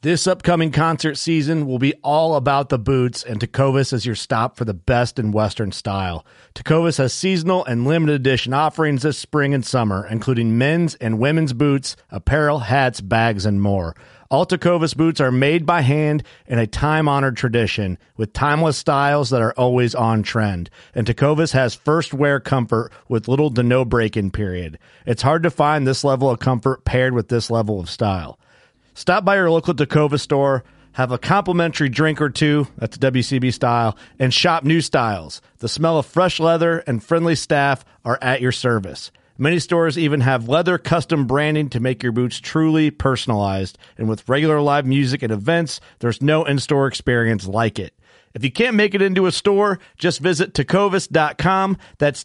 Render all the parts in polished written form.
This upcoming concert season will be all about the boots, and Tecovas is your stop for the best in Western style. Tecovas has seasonal and limited edition offerings this spring and summer, including men's and women's boots, apparel, hats, bags, and more. All Tecovas boots are made by hand in a time-honored tradition with timeless styles that are always on trend. And Tecovas has first wear comfort with little to no break-in period. It's hard to find this level of comfort paired with this level of style. Stop by your local Tecovas store, have a complimentary drink or two, that's WCB style, and shop new styles. The smell of fresh leather and friendly staff are at your service. Many stores even have leather custom branding to make your boots truly personalized. And with regular live music and events, there's no in-store experience like it. If you can't make it into a store, just visit tecovas.com. That's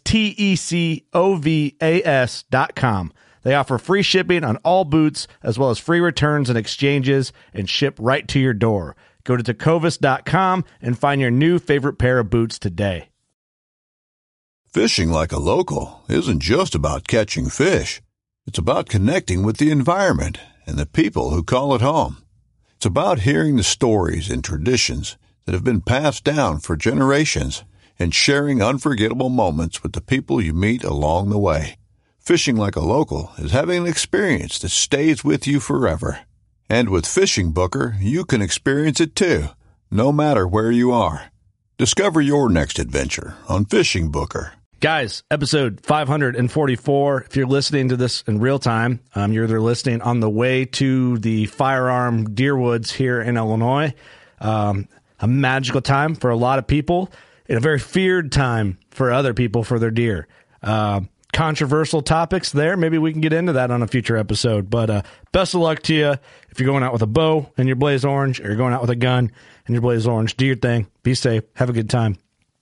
TECOVAS.com. They offer free shipping on all boots, as well as free returns and exchanges, and ship right to your door. Go to tecovas.com and find your new favorite pair of boots today. Fishing like a local isn't just about catching fish. It's about connecting with the environment and the people who call it home. It's about hearing the stories and traditions that have been passed down for generations and sharing unforgettable moments with the people you meet along the way. Fishing like a local is having an experience that stays with you forever. And with Fishing Booker, you can experience it too, no matter where you are. Discover your next adventure on Fishing Booker. Guys, episode 544. If you're listening to this in real time, you're either listening on the way to the Firearm Deer Woods here in Illinois. A magical time for a lot of people, and a very feared time for other people for their deer. Controversial topics there. Maybe we can get into that on a future episode. But best of luck to you if you're going out with a bow and your Blaze Orange, or you're going out with a gun and your Blaze Orange. Do your thing. Be safe. Have a good time.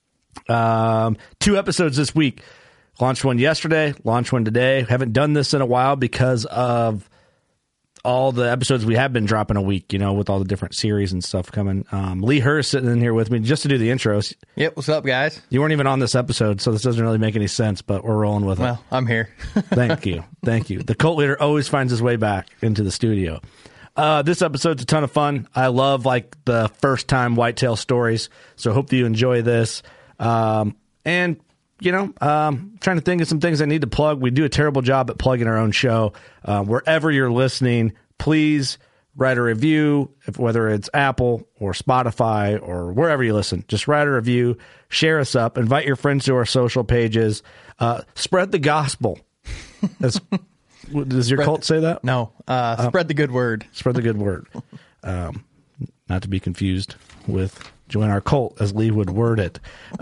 2 episodes this week. Launched one yesterday, launched one today. Haven't done this in a while because of all the episodes we have been dropping a week, with all the different series and stuff coming. Lee Hurst sitting in here with me just to do the intros. Yep, what's up, guys? You weren't even on this episode, so this doesn't really make any sense, but we're rolling with it. Well, I'm here. Thank you. The cult leader always finds his way back into the studio. This episode's a ton of fun. I love, the first-time whitetail stories, so hope that you enjoy this. Trying to think of some things I need to plug. We do a terrible job at plugging our own show. Wherever you're listening, please write a review, whether it's Apple or Spotify or wherever you listen. Just write a review, share us up, invite your friends to our social pages, spread the gospel. Does your cult say that? No. Spread the good word. Spread the good word. Not to be confused with join our cult, as Lee would word it.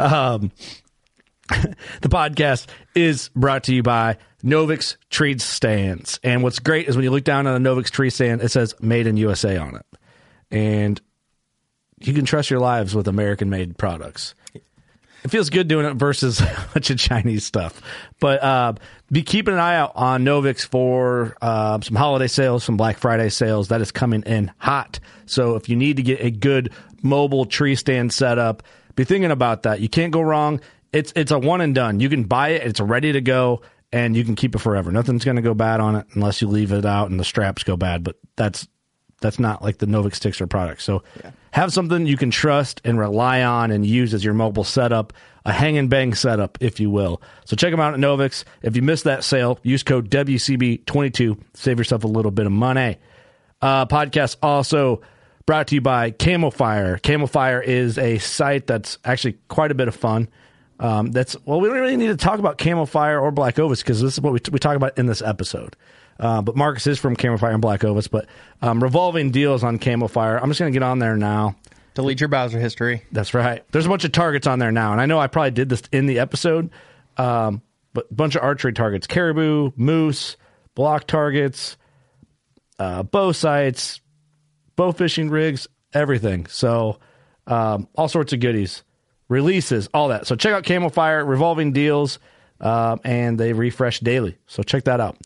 The podcast is brought to you by Novix Tree Stands. And what's great is when you look down on a Novix tree stand, it says Made in USA on it. And you can trust your lives with American-made products. It feels good doing it versus a bunch of Chinese stuff. But be keeping an eye out on Novix for some holiday sales, some Black Friday sales. That is coming in hot. So if you need to get a good mobile tree stand set up, be thinking about that. You can't go wrong. It's a one and done. You can buy it, it's ready to go, and you can keep it forever. Nothing's going to go bad on it unless you leave it out and the straps go bad, but that's not like the Novix Tixter product. So have something you can trust and rely on and use as your mobile setup, a hang and bang setup, if you will. So check them out at Novix. If you missed that sale, use code WCB22. Save yourself a little bit of money. Podcast also brought to you by CamoFire. CamoFire is a site that's actually quite a bit of fun. We don't really need to talk about CamoFire or Black Ovis because this is what we talk about in this episode. But Marcus is from CamoFire and Black Ovis, but revolving deals on CamoFire. I'm just going to get on there now. Delete your browser history. That's right. There's a bunch of targets on there now, and I know I probably did this in the episode, but a bunch of archery targets: caribou, moose, block targets, bow sights, bow fishing rigs, everything. So all sorts of goodies. Releases, all that. So check out CamoFire, revolving deals, and they refresh daily. So check that out.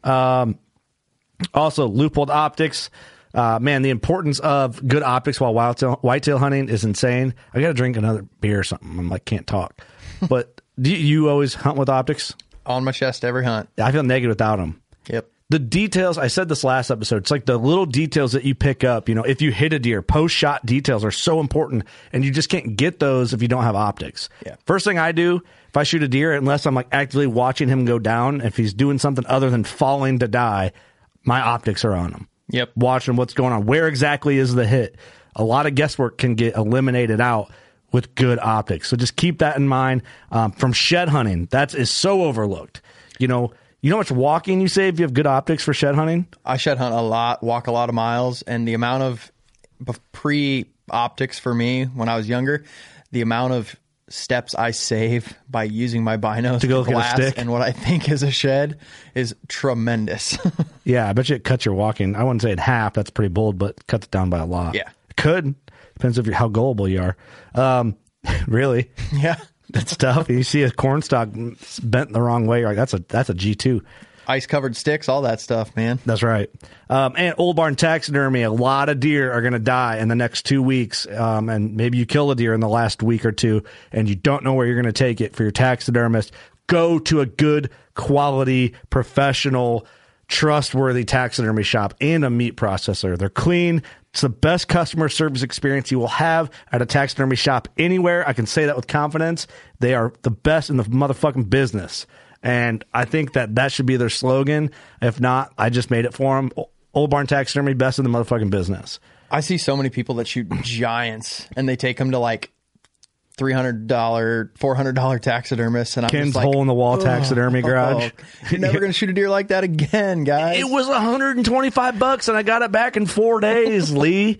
Also, Leupold Optics. The importance of good optics while whitetail hunting is insane. I got to drink another beer or something. Can't talk. But do you always hunt with optics? On my chest every hunt. I feel naked without them. Yep. the details, I said this last episode, it's like the little details that you pick up. If you hit a deer, post-shot details are so important, and you just can't get those if you don't have optics. Yeah. First thing I do, if I shoot a deer, unless I'm like actively watching him go down, if he's doing something other than falling to die, my optics are on him. Yep. Watching what's going on. Where exactly is the hit? A lot of guesswork can get eliminated out with good optics. So just keep that in mind. From shed hunting, that is so overlooked. You know how much walking you save if you have good optics for shed hunting? I shed hunt a lot, walk a lot of miles, and the amount of pre-optics for me when I was younger, the amount of steps I save by using my binos to go look at a glass stick and what I think is a shed is tremendous. Yeah, I bet you it cuts your walking. I wouldn't say in half. That's pretty bold, but it cuts it down by a lot. Yeah. It could. Depends if how gullible you are. Really? Yeah. That's tough. You see a corn stalk bent the wrong way, you're like, that's a G2. Ice-covered sticks, all that stuff, man. That's right. And Old Barn Taxidermy, a lot of deer are going to die in the next 2 weeks. And maybe you kill a deer in the last week or two, and you don't know where you're going to take it for your taxidermist. Go to a good quality, professional, trustworthy taxidermy shop and a meat processor. They're clean. It's the best customer service experience you will have at a taxidermy shop anywhere. I can say that with confidence. They are the best in the motherfucking business. And I think that should be their slogan. If not, I just made it for them. Old Barn Taxidermy, best in the motherfucking business. I see so many people that shoot giants, and they take them to like $300, $400 taxidermists, and I'm Ken's just like, hole-in-the-wall taxidermy garage. You're never going to shoot a deer like that again, guys. It was $125, and I got it back in 4 days, Lee.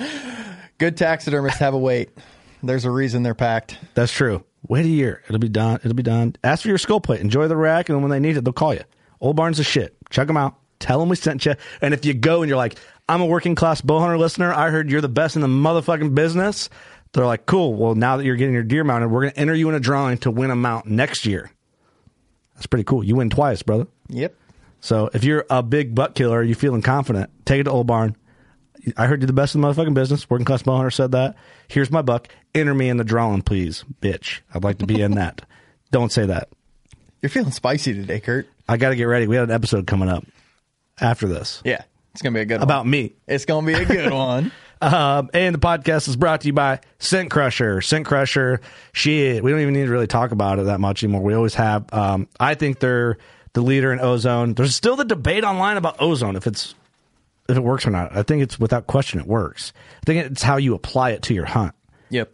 Good taxidermists have a wait. There's a reason they're packed. That's true. Wait a year. It'll be done. It'll be done. Ask for your skull plate. Enjoy the rack, and when they need it, they'll call you. Old Barn's the shit. Check them out. Tell them we sent you. And if you go and you're like, I'm a working class bow hunter listener, I heard you're the best in the motherfucking business. They're like, cool. Well, now that you're getting your deer mounted, we're going to enter you in a drawing to win a mount next year. That's pretty cool. You win twice, brother. Yep. So if you're a big buck killer, you feeling confident, take it to Old Barn. I heard you're the best in the motherfucking business. Working class bow hunter said that. Here's my buck. Enter me in the drawing, please, bitch. I'd like to be in that. Don't say that. You're feeling spicy today, Kurt. I got to get ready. We have an episode coming up after this. Yeah. It's going to be a good one. About me. It's going to be a good one. And the podcast is brought to you by Scent Crusher. Scent Crusher, shit, we don't even need to really talk about it that much anymore. We always have. I think they're the leader in ozone. There's still the debate online about ozone, if it works or not. I think it's without question it works. I think it's how you apply it to your hunt. Yep.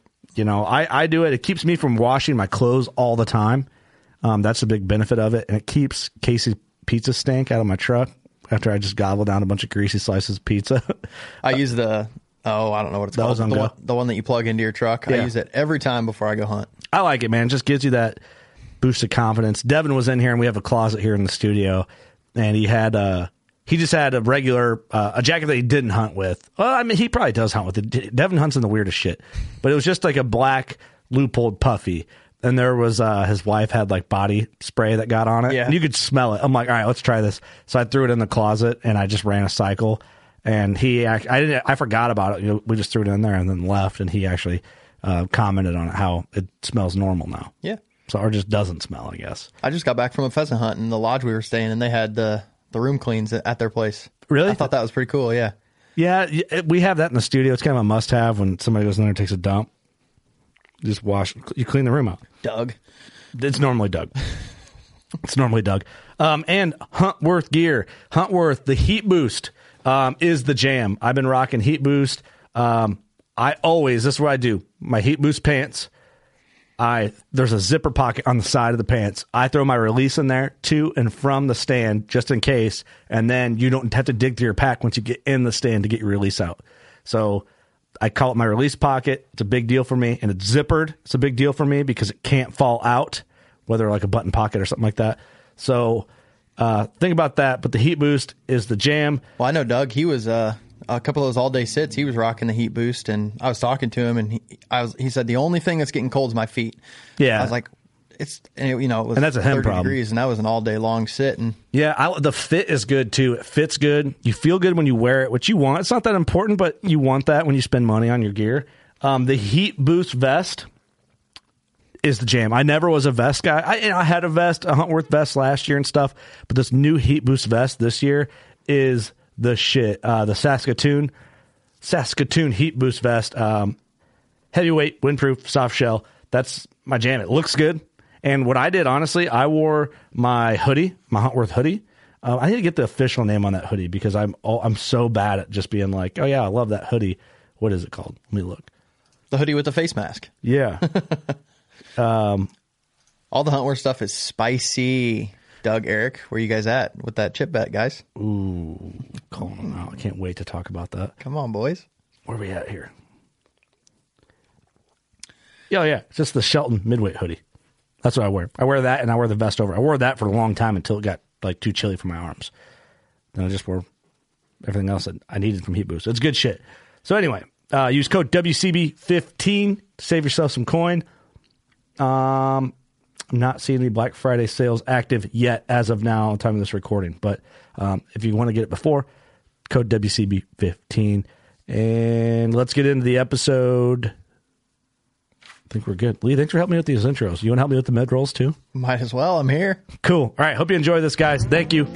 I do it. It keeps me from washing my clothes all the time. That's a big benefit of it. And it keeps Casey's pizza stank out of my truck after I just gobble down a bunch of greasy slices of pizza. I use I don't know what it's called. The one that you plug into your truck. Yeah. I use it every time before I go hunt. I like it, man. It just gives you that boost of confidence. Devin was in here, and we have a closet here in the studio, and he just had a regular a jacket that he didn't hunt with. Well, I mean, he probably does hunt with it. Devin hunts in the weirdest shit, but it was just like a black Leupold puffy. And there was his wife had like body spray that got on it. Yeah. And you could smell it. I'm like, all right, let's try this. So I threw it in the closet and I just ran a cycle. And I forgot about it. We just threw it in there and then left. And he actually commented on it, how it smells normal now. Yeah. So, or just doesn't smell, I guess. I just got back from a pheasant hunt in the lodge we were staying in. They had the room cleans at their place. Really? I thought that was pretty cool. Yeah. Yeah. We have that in the studio. It's kind of a must have when somebody goes in there and takes a dump. Just you clean the room out. Doug. It's normally Doug. And Huntworth gear. Huntworth, the Heat Boost is the jam. I've been rocking Heat Boost. This is what I do. My Heat Boost pants. There's a zipper pocket on the side of the pants. I throw my release in there to and from the stand just in case. And then you don't have to dig through your pack once you get in the stand to get your release out. So I call it my release pocket. It's a big deal for me. And it's zippered. It's a big deal for me because it can't fall out, whether like a button pocket or something like that. So think about that. But the Heat Boost is the jam. Well, I know Doug, he was a couple of those all-day sits. He was rocking the Heat Boost, and I was talking to him, and he said, the only thing that's getting cold is my feet. Yeah. I was like, it was and that's a him 30 problem. degrees, and that was an all-day long sit. And yeah, the fit is good, too. It fits good. You feel good when you wear it, which you want. It's not that important, but you want that when you spend money on your gear. The Heat Boost vest is the jam. I never was a vest guy. I had a vest, a Huntworth vest last year and stuff, but this new Heat Boost vest this year is the shit. The Saskatoon Heat Boost vest, heavyweight, windproof, soft shell. That's my jam. It looks good. And what I did, honestly, I wore my hoodie, my Huntworth hoodie. I need to get the official name on that hoodie because I'm so bad at just being like, oh yeah, I love that hoodie. What is it called? Let me look. The hoodie with the face mask. Yeah. All the Huntworth stuff is spicy. Doug, Eric, where you guys at with that chip bet, guys? Ooh, calling them out. I can't wait to talk about that. Come on, boys. Where are we at here? Yeah. It's just the Shelton midweight hoodie. That's what I wear. I wear that, and I wear the vest over. I wore that for a long time until it got like too chilly for my arms. Then I just wore everything else that I needed from Heat Boost. It's good shit. So anyway, use code WCB15 to save yourself some coin. I'm not seeing any Black Friday sales active yet as of now on time of this recording. But if you want to get it before, code WCB15. And let's get into the episode. I think we're good. Lee, thanks for helping me with these intros. You want to help me with the med rolls too? Might as well. I'm here. Cool. All right. Hope you enjoy this, guys. Thank you.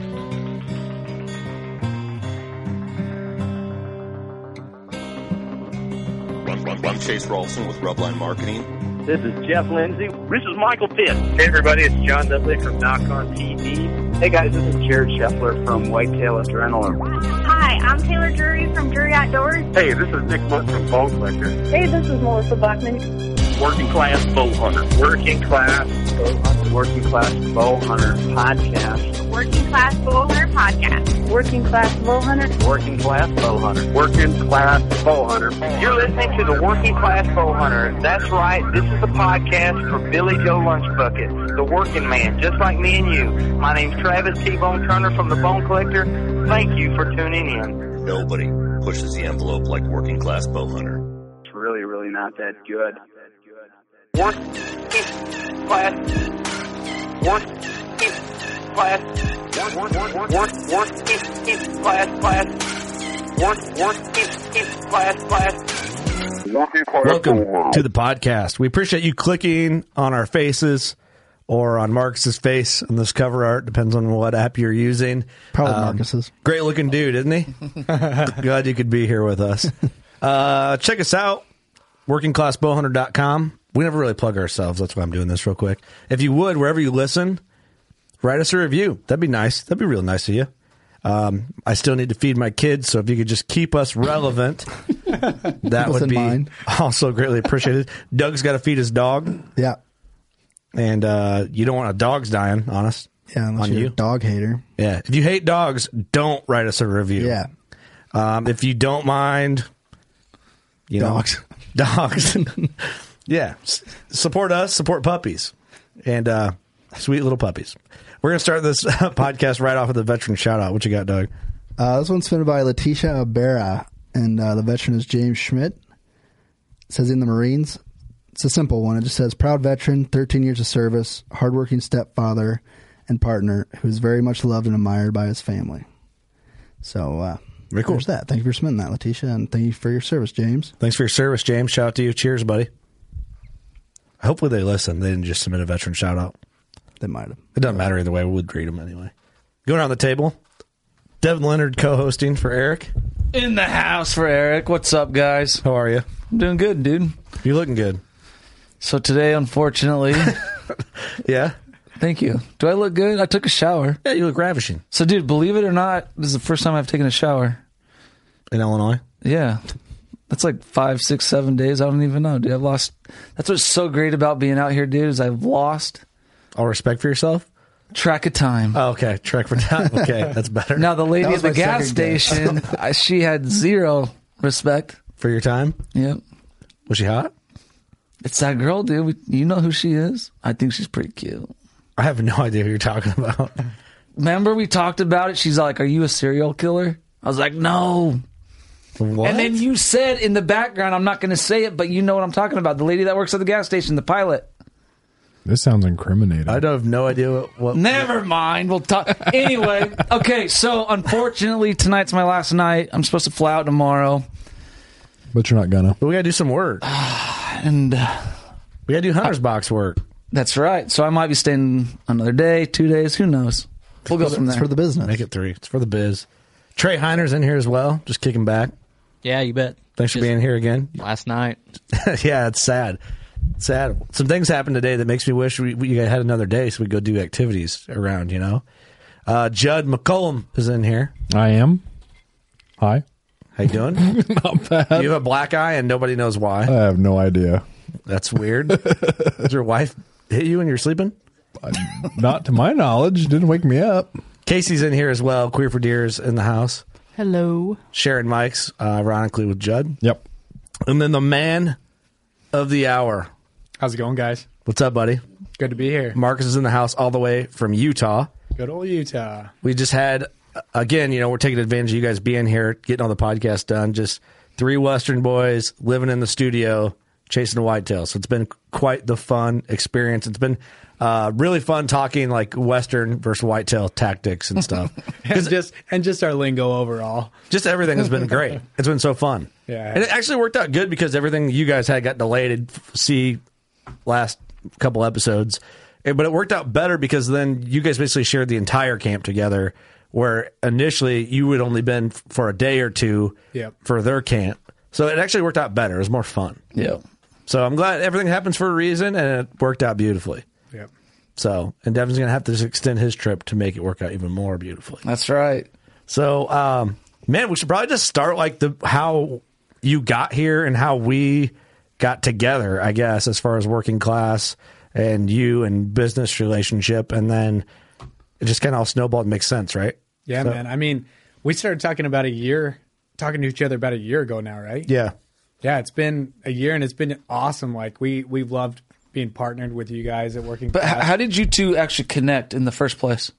I'm Chase Rolfson with Rubline Marketing. This is Jeff Lindsay. This is Michael Pitt. Hey, everybody, it's John Dudley from Knock on TV. Hey, guys, this is Jared Scheffler from Whitetail Adrenaline. Hi, I'm Taylor Drury from Drury Outdoors. Hey, this is Nick Mutt from Bone Collector. Hey, this is Melissa Buckman. Working Class Bow Hunter. Working Class Bow Hunter. Working Class Bow Hunter Podcast. Working Class Bow Hunter Podcast. Working Class Bow Hunter. Working Class Bow Hunter. Working Class Bow Hunter. You're listening to the Working Class Bow Hunter. That's right. This is the podcast for Billy Joe Lunchbucket, the working man, just like me and you. My name's Travis T-Bone Turner from the Bone Collector. Thank you for tuning in. Nobody pushes the envelope like Working Class Bow Hunter. It's really, really not that good. Working Class. Working Class. Welcome to the podcast. We appreciate you clicking on our faces or on Marcus's face on this cover art. Depends on what app you're using. Probably Marcus's. Great looking dude, isn't he? Glad you could be here with us. Check us out, workingclassbowhunter.com. We never really plug ourselves. That's why I'm doing this real quick. If you would, wherever you listen, write us a review. That'd be nice. That'd be real nice of you. I still need to feed my kids, so if you could just keep us relevant, that would be also greatly appreciated. Doug's got to feed his dog. Yeah. And you don't want a dog's dying on us. Yeah, unless you're a dog hater. Yeah. If you hate dogs, don't write us a review. Yeah. If you don't mind, dogs. Yeah. Support us, support puppies. And sweet little puppies. We're going to start this podcast right off with a veteran shout-out. What you got, Doug? This one's submitted by Letitia Abera, and the veteran is James Schmidt. It says in the Marines. It's a simple one. It just says, proud veteran, 13 years of service, hardworking stepfather and partner who is very much loved and admired by his family. So, very cool. There's that. Thank you for submitting that, Letitia, and thank you for your service, James. Thanks for your service, James. Shout out to you. Cheers, buddy. Hopefully they listen. They didn't just submit a veteran shout-out. They might have. It doesn't matter either way. We would read them anyway. Going around the table, Devin Leonard co-hosting for Eric. In the house for Eric. What's up, guys? How are you? I'm doing good, dude. You're looking good. So today, unfortunately... Yeah? Thank you. Do I look good? I took a shower. Yeah, you look ravishing. So, dude, believe it or not, this is the first time I've taken a shower. In Illinois? Yeah. That's like 5, 6, 7 days. I don't even know, dude. I've lost... That's what's so great about being out here, dude, is I've lost... All respect for yourself? Track of time. Oh, okay. Track for time. Okay, that's better. Now, the lady at the gas station, she had zero respect. For your time? Yep. Was she hot? It's that girl, dude. You know who she is? I think she's pretty cute. I have no idea who you're talking about. Remember we talked about it? She's like, are you a serial killer? I was like, no. What? And then you said in the background, I'm not going to say it, but you know what I'm talking about. The lady that works at the gas station, the pilot. This sounds incriminating. I have no idea what Never mind. We'll talk. Anyway, okay, so unfortunately, tonight's my last night. I'm supposed to fly out tomorrow. But you're not gonna. But we got to do some work. And We got to do Hunter's box work. That's right. So I might be staying another day, 2 days. Who knows? We'll go from It's there. for the business. Make it 3. It's for the biz. Trey Heiner's in here as well, just kicking back. Yeah, you bet. Thanks for being here again. Last night. Yeah, it's sad. It's sad. Some things happened today that makes me wish we had another day so we go do activities around, you know. Judd McCollum is in here. I am. Hi. How you doing? Not bad. You have a black eye and nobody knows why. I have no idea. That's weird. Does your wife hit you when you're sleeping? Not to my knowledge. Didn't wake me up. Casey's in here as well. Queer for Deers in the house. Hello. Sharon Mikes, ironically, with Judd. Yep. And then the man of the hour. How's it going, guys? What's up, buddy? Good to be here. Marcus is in the house all the way from Utah. Good old Utah. We just had, again, you know, we're taking advantage of you guys being here, getting all the podcast done. Just 3 Western boys living in the studio, chasing a whitetail. So it's been quite the fun experience. It's been really fun talking like Western versus whitetail tactics and stuff. and just our lingo overall. Just everything has been great. It's been so fun. Yeah. And it actually worked out good because everything you guys had got delayed. See last couple episodes. But it worked out better because then you guys basically shared the entire camp together, where initially you had only been for a day or two for their camp. So it actually worked out better. It was more fun. Yeah. So I'm glad everything happens for a reason, and it worked out beautifully. Yep. So, and Devin's going to have to just extend his trip to make it work out even more beautifully. That's right. So, man, we should probably just start like how you got here and how we got together, I guess, as far as working class and you and business relationship. And then it just kind of all snowballed and makes sense, right? Yeah, man. I mean, we started talking to each other about a year ago now, right? Yeah. Yeah, it's been a year and it's been awesome. Like we've loved being partnered with you guys at Working But Class. how did you two actually connect in the first place?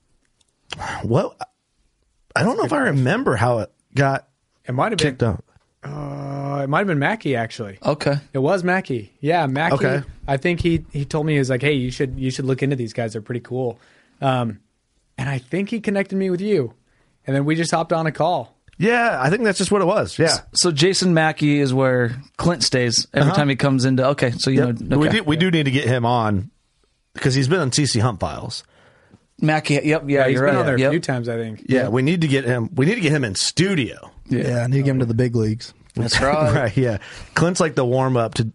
Well, I don't know if I remember how it got It might have kicked out. It might have been Mackie, actually. Okay. It was Mackie. Yeah, Mackie. Okay. I think he told me, he was like, hey, you should look into these guys. They're pretty cool. And I think he connected me with you. And then we just hopped on a call. Yeah, I think that's just what it was. Yeah. So Jason Mackey is where Clint stays every time he comes into. Okay, so you know. Okay. We do need to get him on because he's been on CC Hunt Files. Mackey, yep, yeah, he's you're been right. on there Yep. a few times, I think. Yeah, we need to get him. We need to get him in studio. Yeah, I need to get him to the big leagues. That's right. Right. Yeah. Clint's like the warm up to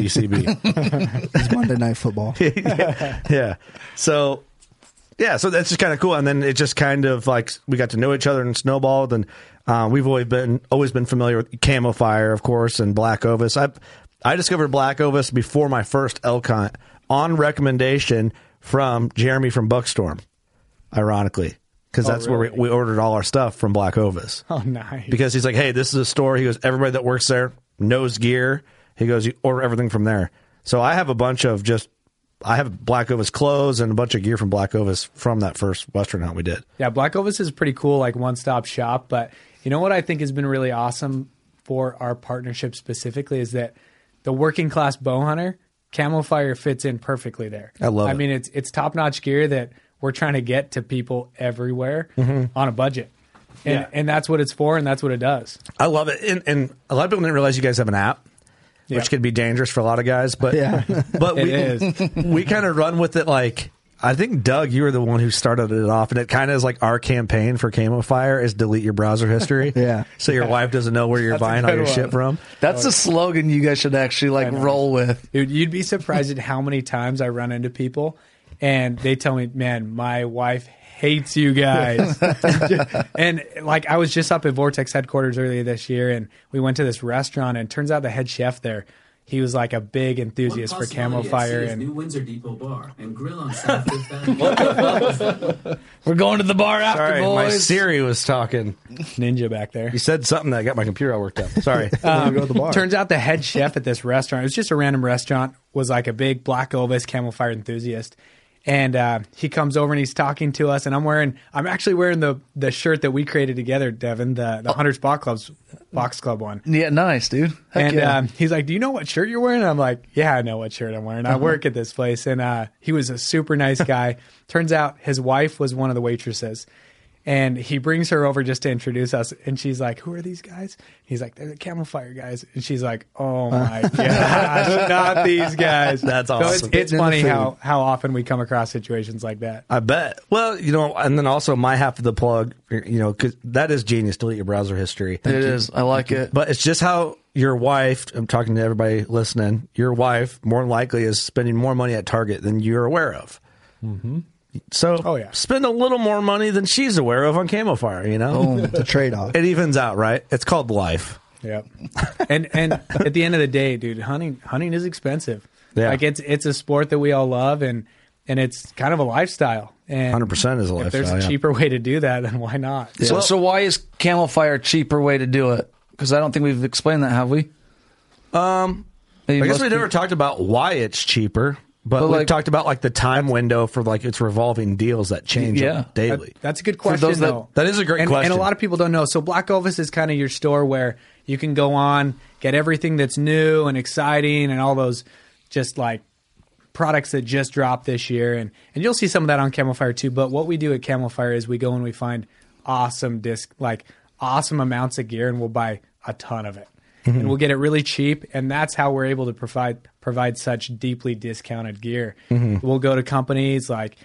WCB. It's Monday Night Football. Yeah. So that's just kind of cool. And then it just kind of like we got to know each other and snowballed. And we've always been familiar with Camo Fire, of course, and Black Ovis. I discovered Black Ovis before my first elk hunt on recommendation from Jeremy from Buckstorm, ironically, because that's where we ordered all our stuff from Black Ovis. Oh, nice. Because he's like, hey, this is a store. He goes, everybody that works there knows gear. He goes, you order everything from there. So I have I have Black Ovis clothes and a bunch of gear from Black Ovis from that first Western hunt we did. Yeah, Black Ovis is pretty cool, like one-stop shop. But you know what I think has been really awesome for our partnership specifically is that the working class bow hunter, Camo Fire fits in perfectly there. I love it. I mean, it's top-notch gear that we're trying to get to people everywhere on a budget. And that's what it's for, and that's what it does. I love it. And a lot of people didn't realize you guys have an app, which could be dangerous for a lot of guys. But but we kind of run with it like, I think, Doug, you were the one who started it off, and it kind of is like our campaign for Camo Fire is delete your browser history. So your wife doesn't know where you're buying all your shit from. That's a slogan you guys should actually roll with. Dude, you'd be surprised at how many times I run into people and they tell me, man, my wife hates you guys. And like, I was just up at Vortex headquarters earlier this year and we went to this restaurant and it turns out the head chef there, he was like a big enthusiast for Camo Fire and New Windsor Depot Bar and grill on South Fifth Avenue. We're going to the bar after, Sorry, boys. my Siri was talking. Ninja back there. You said something that got my computer all worked up. Sorry. Go to the bar. Turns out the head chef at this restaurant, it was just a random restaurant, was like a big Black Ovis Camo Fire enthusiast. And he comes over and he's talking to us, and I'm actually wearing the shirt that we created together, Devin, the Hunters Box Club one. Yeah, nice, dude. Heck And yeah. he's like, do you know what shirt you're wearing? And I'm like, yeah, I know what shirt I'm wearing. I work at this place. And he was a super nice guy. Turns out his wife was one of the waitresses. And he brings her over just to introduce us. And she's like, who are these guys? He's like, they're the Camel Fire guys. And she's like, oh my gosh, not these guys. That's awesome. So it's funny how often we come across situations like that. I bet. Well, and then also my half of the plug, because that is genius, delete your browser history. It is. I like it. But it's just how your wife, I'm talking to everybody listening, your wife more than likely is spending more money at Target than you're aware of. Mm-hmm. So spend a little more money than she's aware of on Camo Fire, It's a trade-off. It evens out, right? It's called life. Yep. And at the end of the day, dude, hunting is expensive. Yeah. Like it's a sport that we all love, and it's kind of a lifestyle. And 100% is a lifestyle. If there's a cheaper way to do that, then why not? Yeah. So why is Camel Fire a cheaper way to do it? Because I don't think we've explained that, have we? I guess we never talked about why it's cheaper. But we've talked about like the time window for like its revolving deals that change daily. That's a good question, though. That is a great question. And a lot of people don't know. So Black Ovis is kind of your store where you can go on, get everything that's new and exciting and all those just like products that just dropped this year. And you'll see some of that on Camel Fire too. But what we do at Camel Fire is we go and we find awesome amounts of gear, and we'll buy a ton of it. Mm-hmm. And we'll get it really cheap, and that's how we're able to provide such deeply discounted gear. Mm-hmm. We'll go to companies like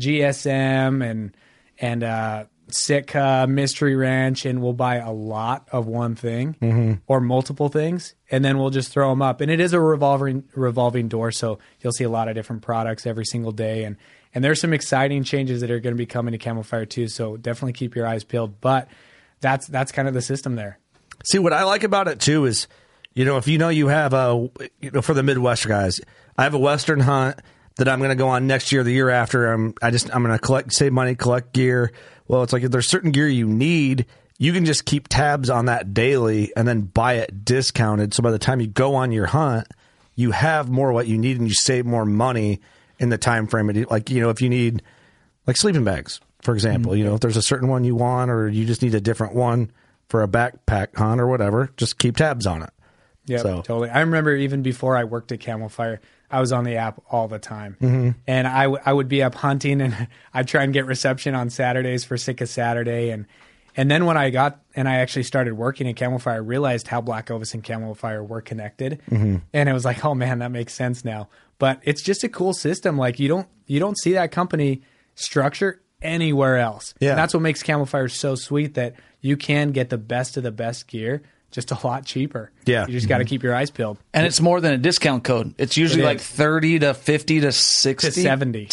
GSM and Sitka, Mystery Ranch, and we'll buy a lot of one thing or multiple things, and then we'll just throw them up. And it is a revolving door, so you'll see a lot of different products every single day. And there's some exciting changes that are going to be coming to Camel Fire too, so definitely keep your eyes peeled. But that's kind of the system there. See, what I like about it, too, is, if you have for the Midwest guys, I have a Western hunt that I'm going to go on next year, the year after. I'm going to save money, collect gear. Well, it's like if there's certain gear you need, you can just keep tabs on that daily and then buy it discounted. So by the time you go on your hunt, you have more what you need and you save more money in the time frame. Like, if you need like sleeping bags, for example, if there's a certain one you want or you just need a different one for a backpack hunt or whatever, just keep tabs on it. Yeah, totally. I remember even before I worked at Camel Fire, I was on the app all the time. Mm-hmm. And I would be up hunting, and I'd try and get reception on Saturdays for Sitka Saturday. And then when I actually started working at Camel Fire, I realized how Black Ovis and Camel Fire were connected. Mm-hmm. And it was like, oh man, that makes sense now. But it's just a cool system. Like you don't see that company structure anywhere else. Yeah. And that's what makes Camel Fire so sweet, that you can get the best of the best gear just a lot cheaper. Yeah. You just got to keep your eyes peeled. And it's more than a discount code. It's usually like 30 to 50 to 60 to 70.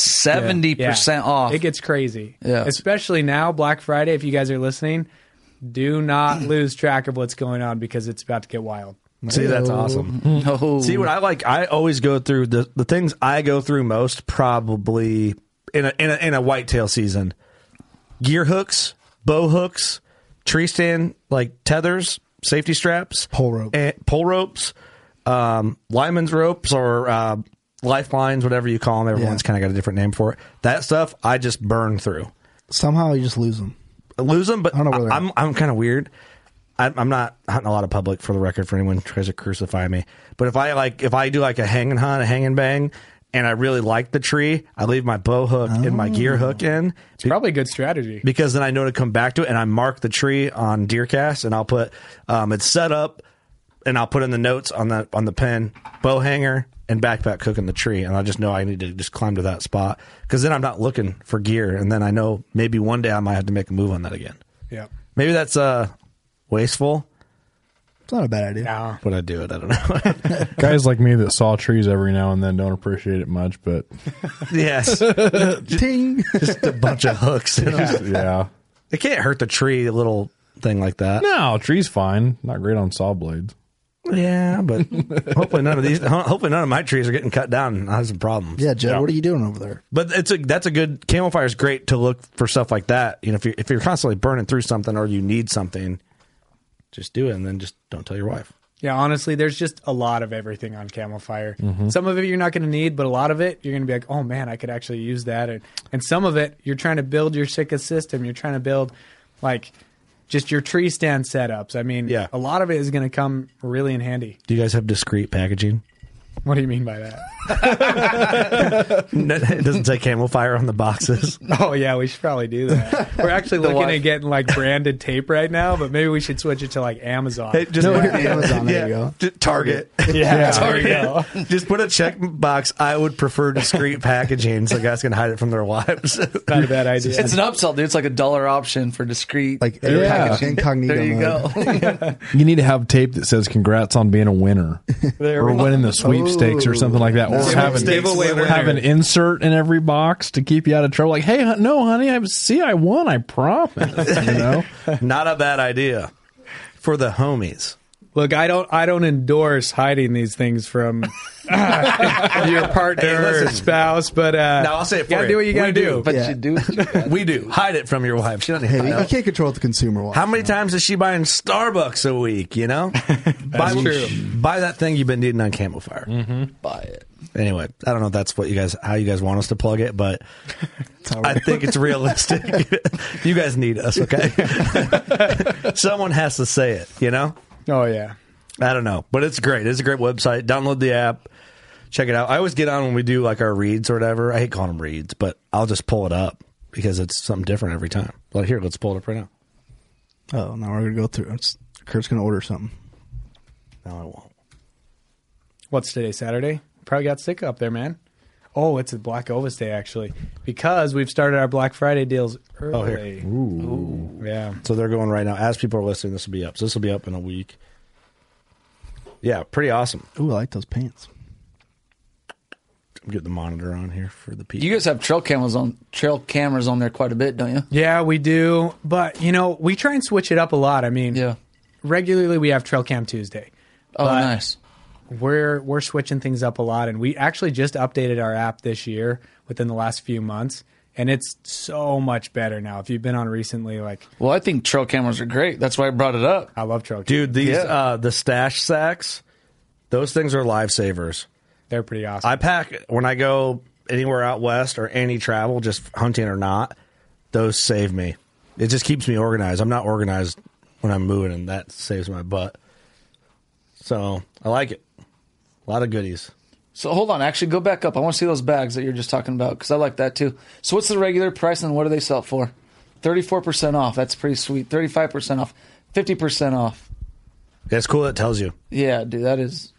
70% off. It gets crazy. Yeah. Especially now, Black Friday, if you guys are listening, do not lose track of what's going on because it's about to get wild. See, that's awesome. No. See, what I like, I always go through the things I go through most probably in a whitetail season. Gear hooks, bow hooks, tree stand like tethers, safety straps, pole ropes, lineman's ropes or lifelines, whatever you call them. Everyone's kind of got a different name for it. That stuff I just burn through. Somehow you just lose them. But I'm kind of weird. I'm not hunting a lot of public, for the record, for anyone who tries to crucify me. But if I do like a hang and hunt, a hang and bang, and I really like the tree, I leave my bow hook and my gear hook in. It's probably a good strategy. Because then I know to come back to it, and I mark the tree on DeerCast, and I'll put it's set up, and I'll put in the notes on the pen, bow hanger and backpack hook in the tree, and I just know I need to just climb to that spot, because then I'm not looking for gear, and then I know maybe one day I might have to make a move on that again. Yeah, maybe that's wasteful. It's not a bad idea. No. But I do it. I don't know. Guys like me that saw trees every now and then don't appreciate it much, but yes, ting, just a bunch of hooks. Yeah, it can't hurt the tree. A little thing like that. No, tree's fine. Not great on saw blades. Yeah, but hopefully none of my trees are getting cut down and I have some problems. Yeah, Jed, what are you doing over there? But that's a good Camel Fire is great to look for stuff like that. If you're constantly burning through something or you need something, just do it and then just don't tell your wife. Yeah, honestly, there's just a lot of everything on Camel Fire. Mm-hmm. Some of it you're not going to need, but a lot of it you're going to be like, oh man, I could actually use that. And some of it you're trying to build your Sitka system. You're trying to build like just your tree stand setups. I mean, a lot of it is going to come really in handy. Do you guys have discreet packaging? What do you mean by that? It doesn't say Camel Fire on the boxes. Oh yeah, we should probably do that. We're actually looking at getting like branded tape right now, but maybe we should switch it to like Amazon. Hey, just Amazon. There you go. Target. Yeah, Target. there you go. Just put a check box. I would prefer discreet packaging so guys can hide it from their wives. Not a bad idea. It's an upsell, dude. It's like $1 option for discreet. Like incognito. There you mode. go. You need to have tape that says "Congrats on being a winner" or winning the sweepstakes or something like that, or have an insert in every box to keep you out of trouble. Like, hey, no, honey, I won. I promise. You know, not a bad idea for the homies. Look, I don't endorse hiding these things from your partner or spouse, but now I'll say it for you. Do what you gotta do. But you do. We do. Hide it from your wife. She doesn't Hey, hide you it. can't control the consumer watch. How many times is she buying Starbucks a week? You know, That's true. Buy that thing you've been needing on Camel Fire. Buy it. Anyway, I don't know if that's how you guys want us to plug it, but I think it's realistic. You guys need us, okay? Someone has to say it, you know? Oh yeah. I don't know, but it's great. It's a great website. Download the app. Check it out. I always get on when we do like our reads or whatever. I hate calling them reads, but I'll just pull it up because it's something different every time. Like, here, let's pull it up right now. Oh, now we're going to go through. Kurt's going to order something. No, I won't. What's today? Saturday? Probably got sick up there, man. Oh, it's a Black Ovis Day, actually, because we've started our Black Friday deals early. Oh, here. Ooh. Yeah. So they're going right now. As people are listening, this will be up. So this will be up in a week. Yeah, pretty awesome. Ooh, I like those pants. Get the monitor on here for the people. You guys have trail cameras on there quite a bit, don't you? Yeah, we do. But, we try and switch it up a lot. I mean, regularly we have Trail Cam Tuesday. Oh, nice. We're switching things up a lot, and we actually just updated our app this year within the last few months, and it's so much better now. If you've been on recently, well, I think trail cameras are great. That's why I brought it up. I love trail cameras. Dude, these the stash sacks, those things are lifesavers. They're pretty awesome. I pack when I go anywhere out west or any travel, just hunting or not. Those save me. It just keeps me organized. I'm not organized when I'm moving, and that saves my butt. So I like it. A lot of goodies. So hold on. Actually, go back up. I want to see those bags that you're just talking about because I like that too. So what's the regular price and what do they sell for? 34% off. That's pretty sweet. 35% off. 50% off. That's cool. That tells you. Yeah, dude. That is.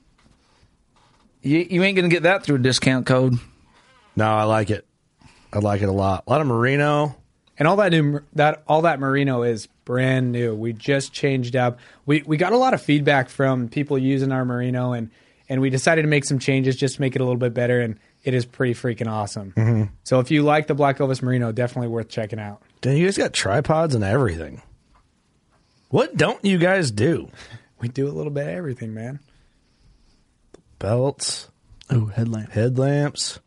You ain't going to get that through a discount code. No, I like it. I like it a lot. A lot of merino. And all that merino is brand new. We just changed up. We got a lot of feedback from people using our merino, and we decided to make some changes just to make it a little bit better, and it is pretty freaking awesome. Mm-hmm. So if you like the Black Ovis merino, definitely worth checking out. Damn, you guys got tripods and everything. What don't you guys do? We do a little bit of everything, man. Belts. Ooh, headlamps.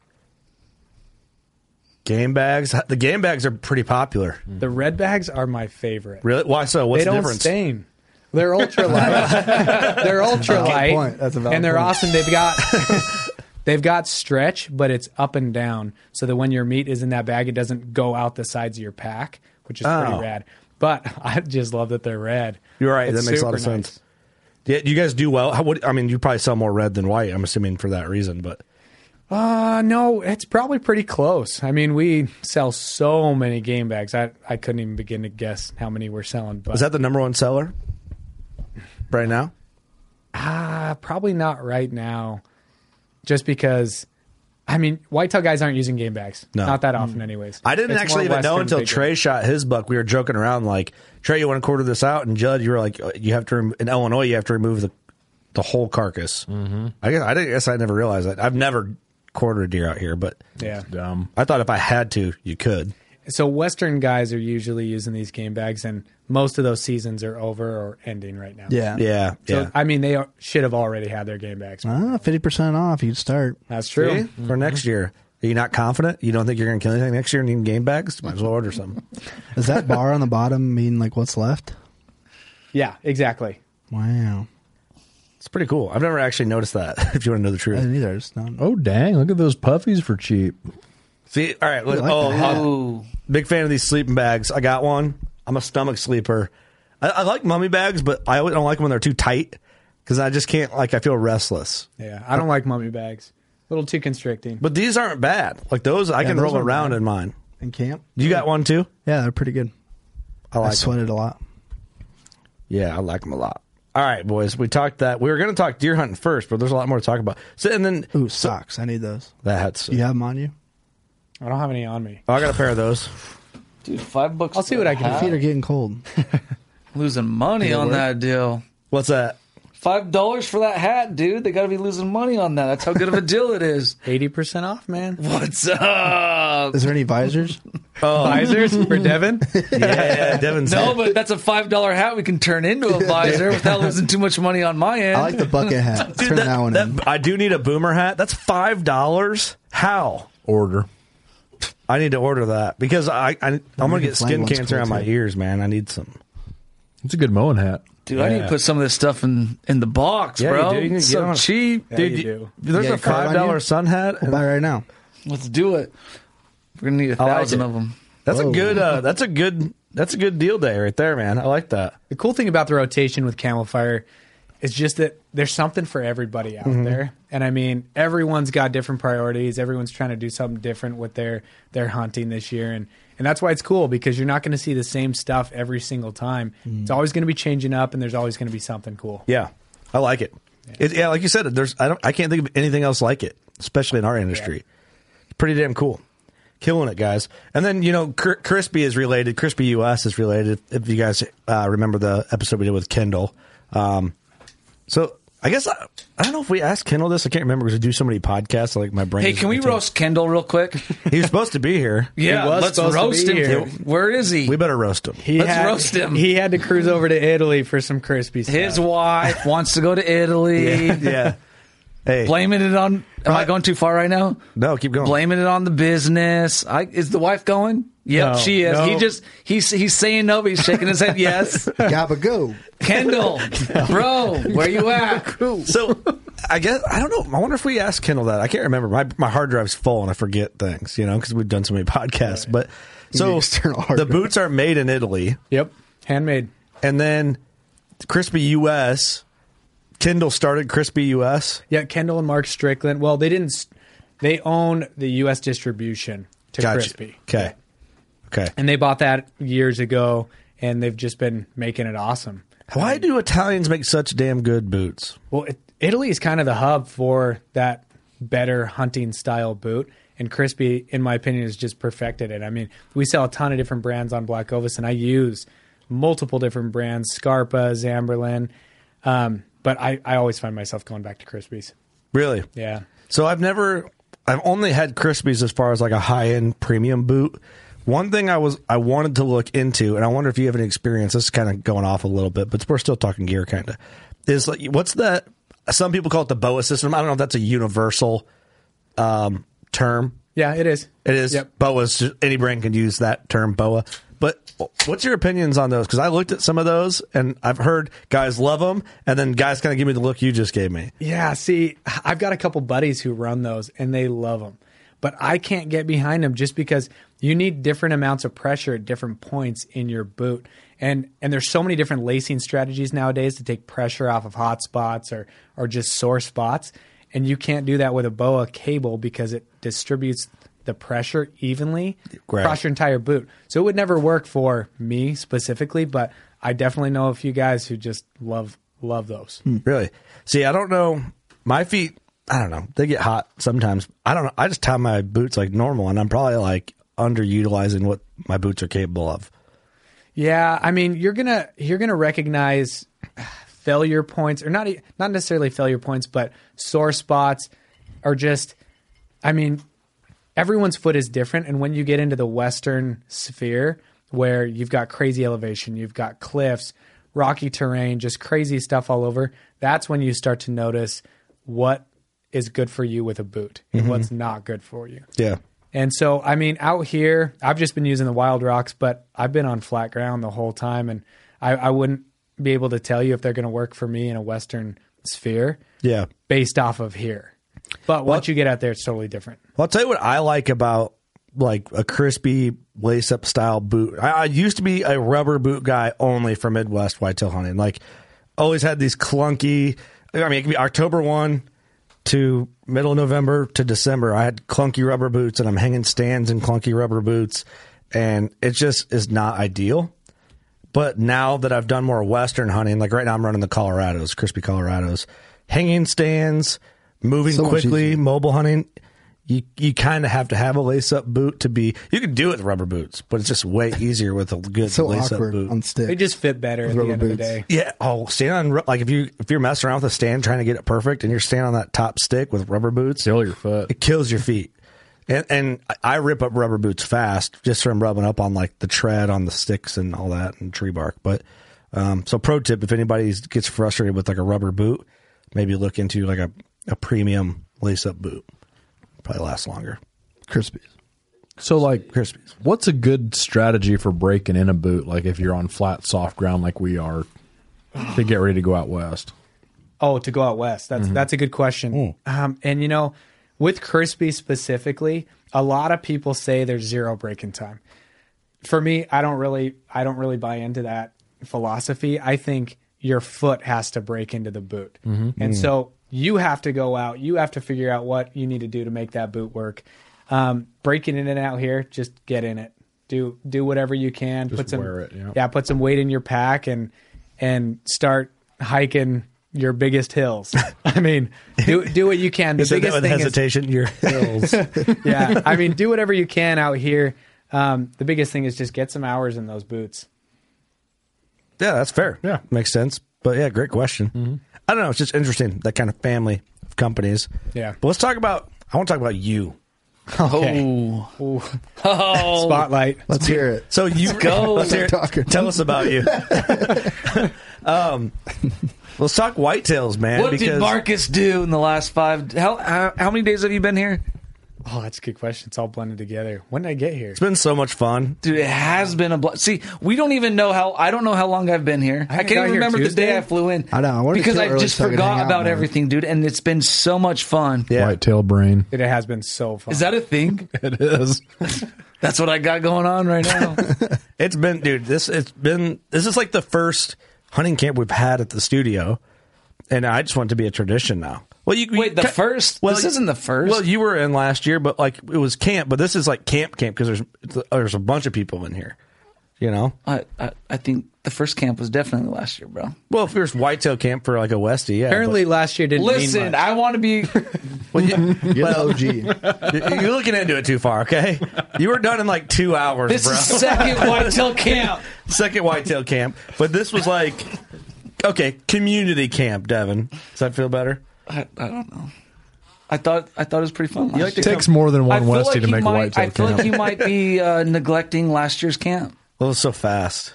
Game bags. The game bags are pretty popular. The red bags are my favorite. Really? Why so? What's the difference? They don't stain. They're ultra light. They're ultra light. Point. That's a valid and they're point. awesome. They've got stretch, but it's up and down, so that when your meat is in that bag, it doesn't go out the sides of your pack, which is pretty rad. But I just love that they're red. You're right. It's that makes a lot of super sense. nice. Yeah, you guys do well. You probably sell more red than white. I'm assuming for that reason, but no, it's probably pretty close. I mean, we sell so many game bags. I couldn't even begin to guess how many we're selling. But is that the number one seller right now? Probably not right now. Just because, I mean, whitetail guys aren't using game bags. No. Not that often anyways. I didn't It's actually more even know Western until big Trey shot his buck. We were joking around like, Trey, you want to quarter this out? And Judd, you were like, you have to, in Illinois, you have to remove the whole carcass. Mm-hmm. I guess I never realized that. I've never quartered a deer out here, but Yeah. Dumb. I thought if I had to, you could. So Western guys are usually using these game bags, and most of those seasons are over or ending right now. Yeah. So, I mean, they should have already had their game bags. 50% off. You can start. That's true. See? For next year. Are you not confident? You don't think you're going to kill anything next year and need game bags? Might as well order some. Does that bar on the bottom mean like what's left? Yeah, exactly. Wow. It's pretty cool. I've never actually noticed that, if you want to know the I truth. didn't either. It's not. Oh, dang. Look at those puffies for cheap. See, all right. like Big fan of these sleeping bags. I got one. I'm a stomach sleeper. I like mummy bags, but I don't like them when they're too tight because I just can't. Like, I feel restless. Yeah, I don't like mummy bags. A little too constricting. But these aren't bad. Like those, I can those roll aren't around bad. in mine. In camp? You got one too? Yeah, they're pretty good. I sweated a lot. Yeah, I like them a lot. All right, boys. We talked that. We were going to talk deer hunting first, but there's a lot more to talk about. So, and then socks. I need those. That's You have them on you? I don't have any on me. Oh, I got a pair of those. Dude, $5. I'll see what I can. My feet are getting cold. Losing money on that deal. What's that? $5 for that hat, dude. They got to be losing money on that. That's how good of a deal it is. 80% off, man. What's up? Is there any visors? Visors for Devin? Yeah, Devin's No, hat. but that's a $5 hat we can turn into a visor without losing too much money on my end. I like the bucket hat. Dude, Turn that one in. I do need a boomer hat. That's $5. How? Order. I need to order that because I'm going to get flag skin one's cancer cool, on my too. ears, man. I need some. It's a good mowing hat. Dude, I need to put some of this stuff in the box, Yeah, bro. you do. You can It's get so on- cheap. Yeah, Dude, you do. there's You a got a card on $5 you? sun hat. I'll buy right now. Let's do it. We're gonna need I like 1,000 it. of them. That's Whoa. a good. That's a good deal day right there, man. I like that. The cool thing about the rotation with Camel Fire is just that there's something for everybody out there. And I mean, everyone's got different priorities. Everyone's trying to do something different with their hunting this year. And that's why it's cool, because you're not going to see the same stuff every single time. It's always going to be changing up, and there's always going to be something cool. Yeah, I like it. Yeah, like you said, I can't think of anything else like it, especially in our industry. It's pretty damn cool. Killing it, guys. And then, Crispy is related. Crispy US is related. If you guys remember the episode we did with Kendall. So I guess I don't know if we asked Kendall this. I can't remember because we do so many podcasts. Like my brain. Hey, can we roast Kendall real quick? He was supposed to be here. Yeah, was let's supposed to roast be him. here. Where is he? We better roast him. Let's roast him. He had to cruise over to Italy for some crispy stuff. His wife wants to go to Italy. Yeah. Hey. Blaming it on. Am I going too far right now? No, keep going. Blaming it on the business. Is the wife going? Yep, No, she is. no. He's saying no, but he's shaking his head yes. Gabba go. Kendall, bro, where you at? So I guess I don't know. I wonder if we asked Kendall that. I can't remember. My hard drive's full and I forget things, because we've done so many podcasts. Right. But so external hard the drive. boots are made in Italy. Yep, handmade. And then Crispy US. Kendall started Crispy US. Yeah, Kendall and Mark Strickland. Well, they didn't. They own the U.S. distribution to Gotcha. Crispy. Okay. And they bought that years ago, and they've just been making it awesome. Why do Italians make such damn good boots? Well, Italy is kind of the hub for that better hunting style boot, and Crispy, in my opinion, has just perfected it. I mean, we sell a ton of different brands on Black Ovis, and I use multiple different brands, Scarpa, Zamberlin, but I always find myself going back to Crispy's. Really? Yeah. So I've only had Crispy's as far as like a high-end premium boot. One thing I wanted to look into, and I wonder if you have any experience, this is kind of going off a little bit, but we're still talking gear kind of, is like, what's that? Some people call it the BOA system. I don't know if that's a universal term. Yeah, it is. It is. Yep. BOA's, any brand can use that term, BOA. But what's your opinions on those? Because I looked at some of those, and I've heard guys love them, and then guys kind of give me the look you just gave me. Yeah, see, I've got a couple buddies who run those, and they love them. But I can't get behind them just because you need different amounts of pressure at different points in your boot. And there's so many different lacing strategies nowadays to take pressure off of hot spots or just sore spots. And you can't do that with a BOA cable because it distributes the pressure evenly across your entire boot. So it would never work for me specifically, but I definitely know a few guys who just love those. Really? See, I don't know. My feet, I don't know. They get hot sometimes. I don't know. I just tie my boots like normal, and I'm probably like underutilizing what my boots are capable of. Yeah, I mean, you're gonna recognize failure points, or not necessarily failure points, but sore spots, or just, I mean, everyone's foot is different, and when you get into the Western sphere, where you've got crazy elevation, you've got cliffs, rocky terrain, just crazy stuff all over, that's when you start to notice what is good for you with a boot and what's not good for you. Yeah. And so, I mean, out here, I've just been using the Wild Rocks, but I've been on flat ground the whole time, and I wouldn't be able to tell you if they're going to work for me in a Western sphere based off of here. But once you get out there, it's totally different. Well, I'll tell you what I like about like a Crispy lace-up style boot. I used to be a rubber boot guy only for Midwest whitetail hunting. Like, always had these clunky I mean, it could be October 1 to middle of November to December. I had clunky rubber boots, and I'm hanging stands in clunky rubber boots, and it just is not ideal. But now that I've done more Western hunting, like right now I'm running the Colorados, crispy Colorados, hanging stands, moving So much quickly, easier. mobile hunting. You kind of have to have a lace-up boot to be. You can do it with rubber boots, but it's just way easier with a good It's so lace-up awkward boot. on stick. They just fit better at the rubber end of the boots. day. Yeah. Oh, stand on like if you're messing around with a stand trying to get it perfect, and you're standing on that top stick with rubber boots, Kill your foot. it kills your feet. And I rip up rubber boots fast just from rubbing up on like the tread on the sticks and all that and tree bark. But so pro tip: if anybody gets frustrated with like a rubber boot, maybe look into like a premium lace up boot. Probably lasts longer. Crispies. So, like, Crispies. what's a good strategy for breaking in a boot? Like, if you're on flat, soft ground like we are, to get ready to go out west. Oh, to go out west. That's a good question. And you know, with Crispy specifically, a lot of people say there's zero break-in time. For me, I don't really buy into that philosophy. I think your foot has to break into the boot. And so you have to go out, you have to figure out what you need to do to make that boot work. Breaking in and out here, just get in it. Do whatever you can. Just wear it, yeah. Put some weight in your pack and start hiking your biggest hills. I mean, do what you can. The You said that biggest with thing hesitation. Your hills. yeah, I mean, do whatever you can out here. The biggest thing is just get some hours in those boots. Yeah, that's fair. Yeah. Makes sense. But yeah, great question. I don't know. It's just interesting, that kind of family of companies. Yeah. But I want to talk about you. Okay. Oh, Spotlight. Let's hear it. So you go. Let's hear it. Talking. Tell us about you. Let's talk whitetails, man. what did Marcus do in the last 5? How many days have you been here? Oh, that's a good question. It's all blended together. When did I get here? It's been so much fun. Dude, it has been See, we don't even know I don't know how long I've been here. I got can't even here remember the Tuesday. day I flew in. I know. I wanted to because kill I early just so I could forgot hang out about more. everything, dude. And it's been so much fun. Yeah. Whitetail brain. It has been so fun. Is that a thing? It is. That's what I got going on right now. It's been, dude. This is like the first hunting camp we've had at the studio, and I just want it to be a tradition now. Well, Wait, the first? This isn't the first. Well, you were in last year, but like it was camp. But this is like camp because there's a bunch of people in here. You know. I think the first camp was definitely last year, bro. Well, if there's whitetail camp for like a Westie, yeah. Apparently last year didn't mean Listen, much. I want to be. Well, You're the OG. you're looking into it too far, okay? You were done in like 2 hours, This bro. is second whitetail camp. Second whitetail camp, but this was like, okay, community camp. Devin, does that feel better? I don't know. I thought it was pretty fun. Last like to year. It takes more than I one feel Westie like to you make a might- whitetail I feel camp. like you might be neglecting last year's camp. Well, it was so fast,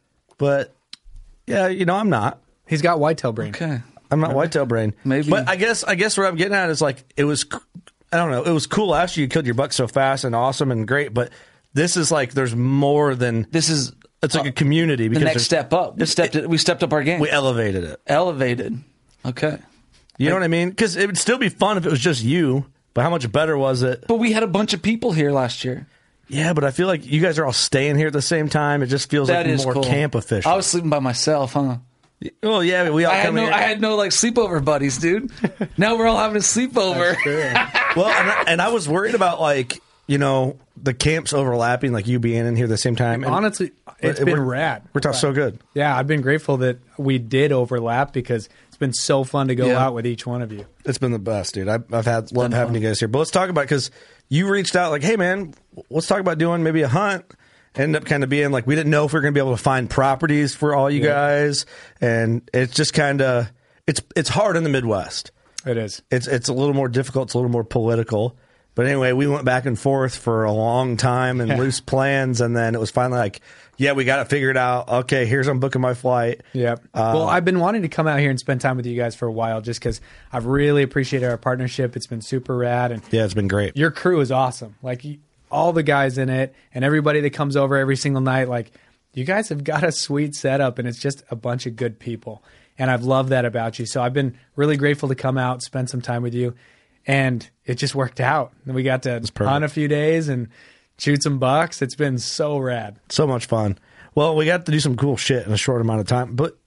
but yeah, I'm not. He's got whitetail brain. Okay. I'm not whitetail brain. Maybe. But I guess what I'm getting at is like it was. I don't know. It was cool last year. You killed your buck so fast and awesome and great. But this is like there's more than This is It's like a community. the Because next step up. We stepped up our game. We elevated it. Elevated. Okay. You know what I mean? Because it would still be fun if it was just you. But how much better was it? But we had a bunch of people here last year. Yeah, but I feel like you guys are all staying here at the same time. It just feels That like is more cool. camp official. I was sleeping by myself, huh? Well, yeah, we all I come here. had no like sleepover buddies, dude. Now we're all having a sleepover. Well, and I was worried about like the camps overlapping, like you being in here at the same time. And Honestly, it's been rad. We're talking so good. Yeah, I've been grateful that we did overlap because it's been so fun to go Yeah. out with each one of you. It's been the best, dude. I've loved having you guys here. But let's talk about, because you reached out like, hey man, let's talk about doing maybe a hunt. Ended up kind of being like, we didn't know if we were going to be able to find properties for all you guys, and it's just kind of it's hard in the Midwest. It is. It's a little more difficult. It's a little more political. But anyway, we went back and forth for a long time and loose plans, and then it was finally like, yeah, we got it figured out. Okay, I'm booking my flight. Yep. Well, I've been wanting to come out here and spend time with you guys for a while just because I've really appreciated our partnership. It's been super rad. And Yeah, it's been great. your crew is awesome. Like, all the guys in it and everybody that comes over every single night, like, you guys have got a sweet setup, and it's just a bunch of good people. And I've loved that about you. So I've been really grateful to come out, spend some time with you. And it just worked out. And we got to hunt a few days and shoot some bucks. It's been so rad. So much fun. Well, we got to do some cool shit in a short amount of time. But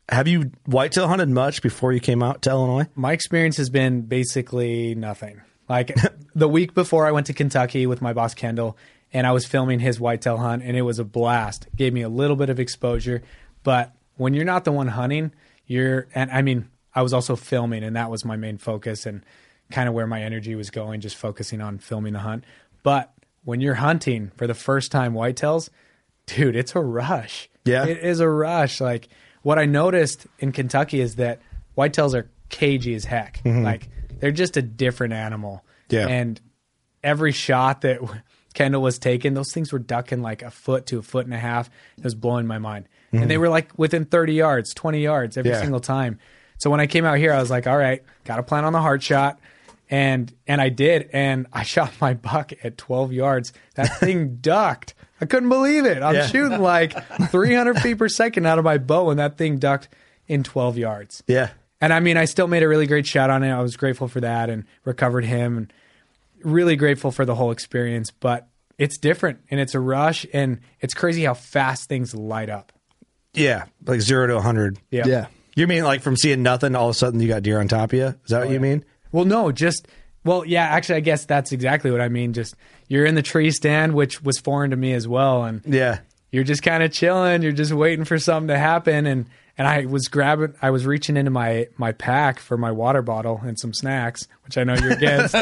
have you whitetail hunted much before you came out to Illinois? My experience has been basically nothing. Like the week before I went to Kentucky with my boss Kendall, and I was filming his whitetail hunt, and it was a blast. It gave me a little bit of exposure, but when you're not the one hunting, I was also filming, and that was my main focus and kind of where my energy was going, just focusing on filming the hunt. But when you're hunting for the first time whitetails, dude, it's a rush. Yeah. It is a rush. Like what I noticed in Kentucky is that whitetails are cagey as heck. Like they're just a different animal. Yeah. And every shot that Kendall was taking, those things were ducking like a foot to a foot and a half. It was blowing my mind. And they were like within 30 yards, 20 yards every single time. So when I came out here, I was like, all right, got to plan on the heart shot. And I did. And I shot my buck at 12 yards. That thing ducked. I couldn't believe it. I'm shooting like 300 feet per second out of my bow, and that thing ducked in 12 yards. Yeah. And I mean, I still made a really great shot on it. I was grateful for that and recovered him, and really grateful for the whole experience. But it's different, and it's a rush, and it's crazy how fast things light up. Yeah, like 0 to 100. Yeah. You mean like from seeing nothing, all of a sudden you got deer on top of you? Is that what you mean? Well, no, actually, I guess that's exactly what I mean. Just you're in the tree stand, which was foreign to me as well, and you're just kind of chilling. You're just waiting for something to happen, and I was reaching into my pack for my water bottle and some snacks, which I know you're against.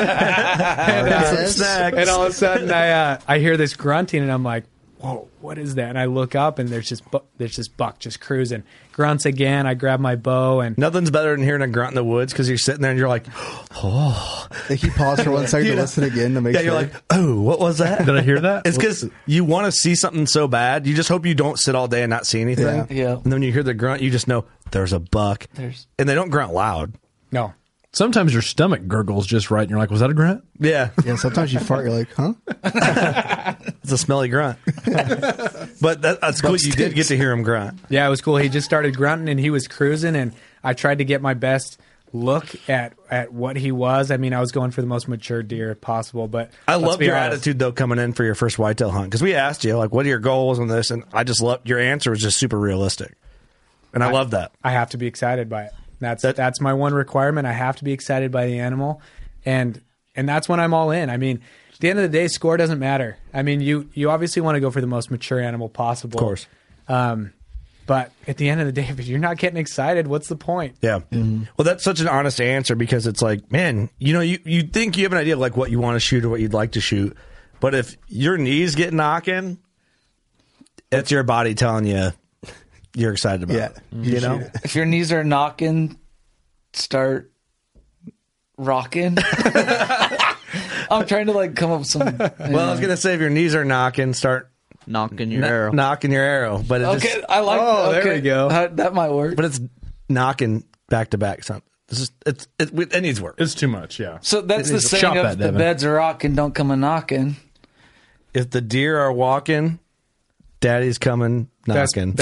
And all of a sudden, I hear this grunting, and I'm like, whoa, what is that? And I look up, and there's this buck just cruising. Grunts again. I grab my bow, and nothing's better than hearing a grunt in the woods because you're sitting there and you're like, oh. Like you pause for 1 second to listen again to make sure. You're like, oh, what was that? Did I hear that? It's because you want to see something so bad. You just hope you don't sit all day and not see anything. Yeah. And then when you hear the grunt, you just know there's a buck. And they don't grunt loud. No. Sometimes your stomach gurgles just right, and you're like, was that a grunt? Yeah. Yeah, sometimes you fart, you're like, huh? It's a smelly grunt. But that's cool. You did get to hear him grunt. Yeah, it was cool. He just started grunting, and he was cruising, and I tried to get my best look at what he was. I mean, I was going for the most mature deer possible, but I loved your attitude, though, coming in for your first whitetail hunt, because we asked you, like, what are your goals on this? And I just loved your answer was just super realistic. And I love that. I have to be excited by it. That's my one requirement. I have to be excited by the animal, and that's when I'm all in. I mean, at the end of the day, score doesn't matter. I mean, you obviously want to go for the most mature animal possible, of course. But at the end of the day, if you're not getting excited, what's the point? Yeah. Mm-hmm. Well, that's such an honest answer, because it's like, man, you think you have an idea of like what you want to shoot or what you'd like to shoot, but if your knees get knocking, it's your body telling you you're excited about it. You know? If your knees are knocking, start rocking. I'm trying to like come up with some. Well, I was gonna say if your knees are knocking, start knocking your arrow. Knocking your arrow. But I like. Oh, there we go. That might work. But it's knocking back to back. It needs work. It's too much. Yeah. So that's the saying of the beds are rocking, don't come a knocking. If the deer are walking, Daddy's coming knocking.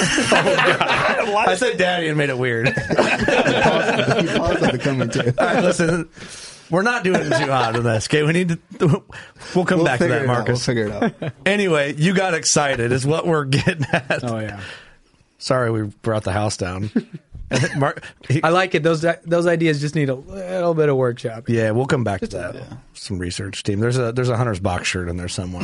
I said daddy and made it weird. You paused on the coming too. All right, listen. We're not doing it too hot on this, okay? We'll come back to that, Marcus. We'll figure it out. Anyway, you got excited is what we're getting at. Oh, yeah. Sorry we brought the house down. I like it. Those ideas just need a little bit of workshop. Yeah, we'll come back to that. Yeah. Some research team. There's a Hunter's box shirt in there somewhere.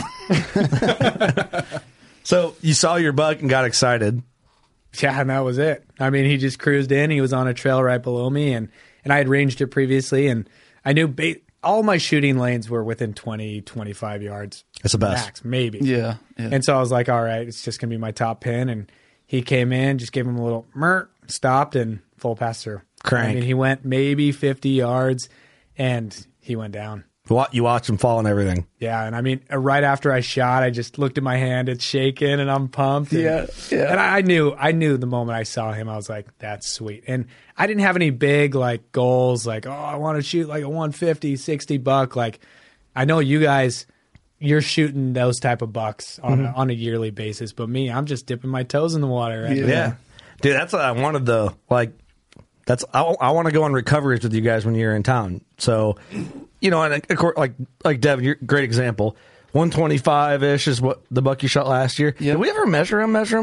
So you saw your buck and got excited. Yeah, and that was it. I mean, he just cruised in. He was on a trail right below me, and I had ranged it previously, and I knew all my shooting lanes were within 20, 25 yards. That's the best. Max, maybe. Yeah. And so I was like, all right, it's just going to be my top pin. And he came in, just gave him a little stopped, and full pass through. Crank. I mean, he went maybe 50 yards, and he went down. You watched him fall and everything. Yeah, and I mean, right after I shot, I just looked at my hand. It's shaking, and I'm pumped. And, And I knew the moment I saw him, I was like, that's sweet. And I didn't have any big like goals, like, oh, I want to shoot like a 150, 60 buck. Like, I know you guys, you're shooting those type of bucks on a yearly basis, but me, I'm just dipping my toes in the water. Right? Yeah, dude, that's what I wanted though. Like, I want to go on recoveries with you guys when you're in town. So. And of course, like Devin, you're a great example. 125-ish is what the buck you shot last year. Yep. Did we ever measure him?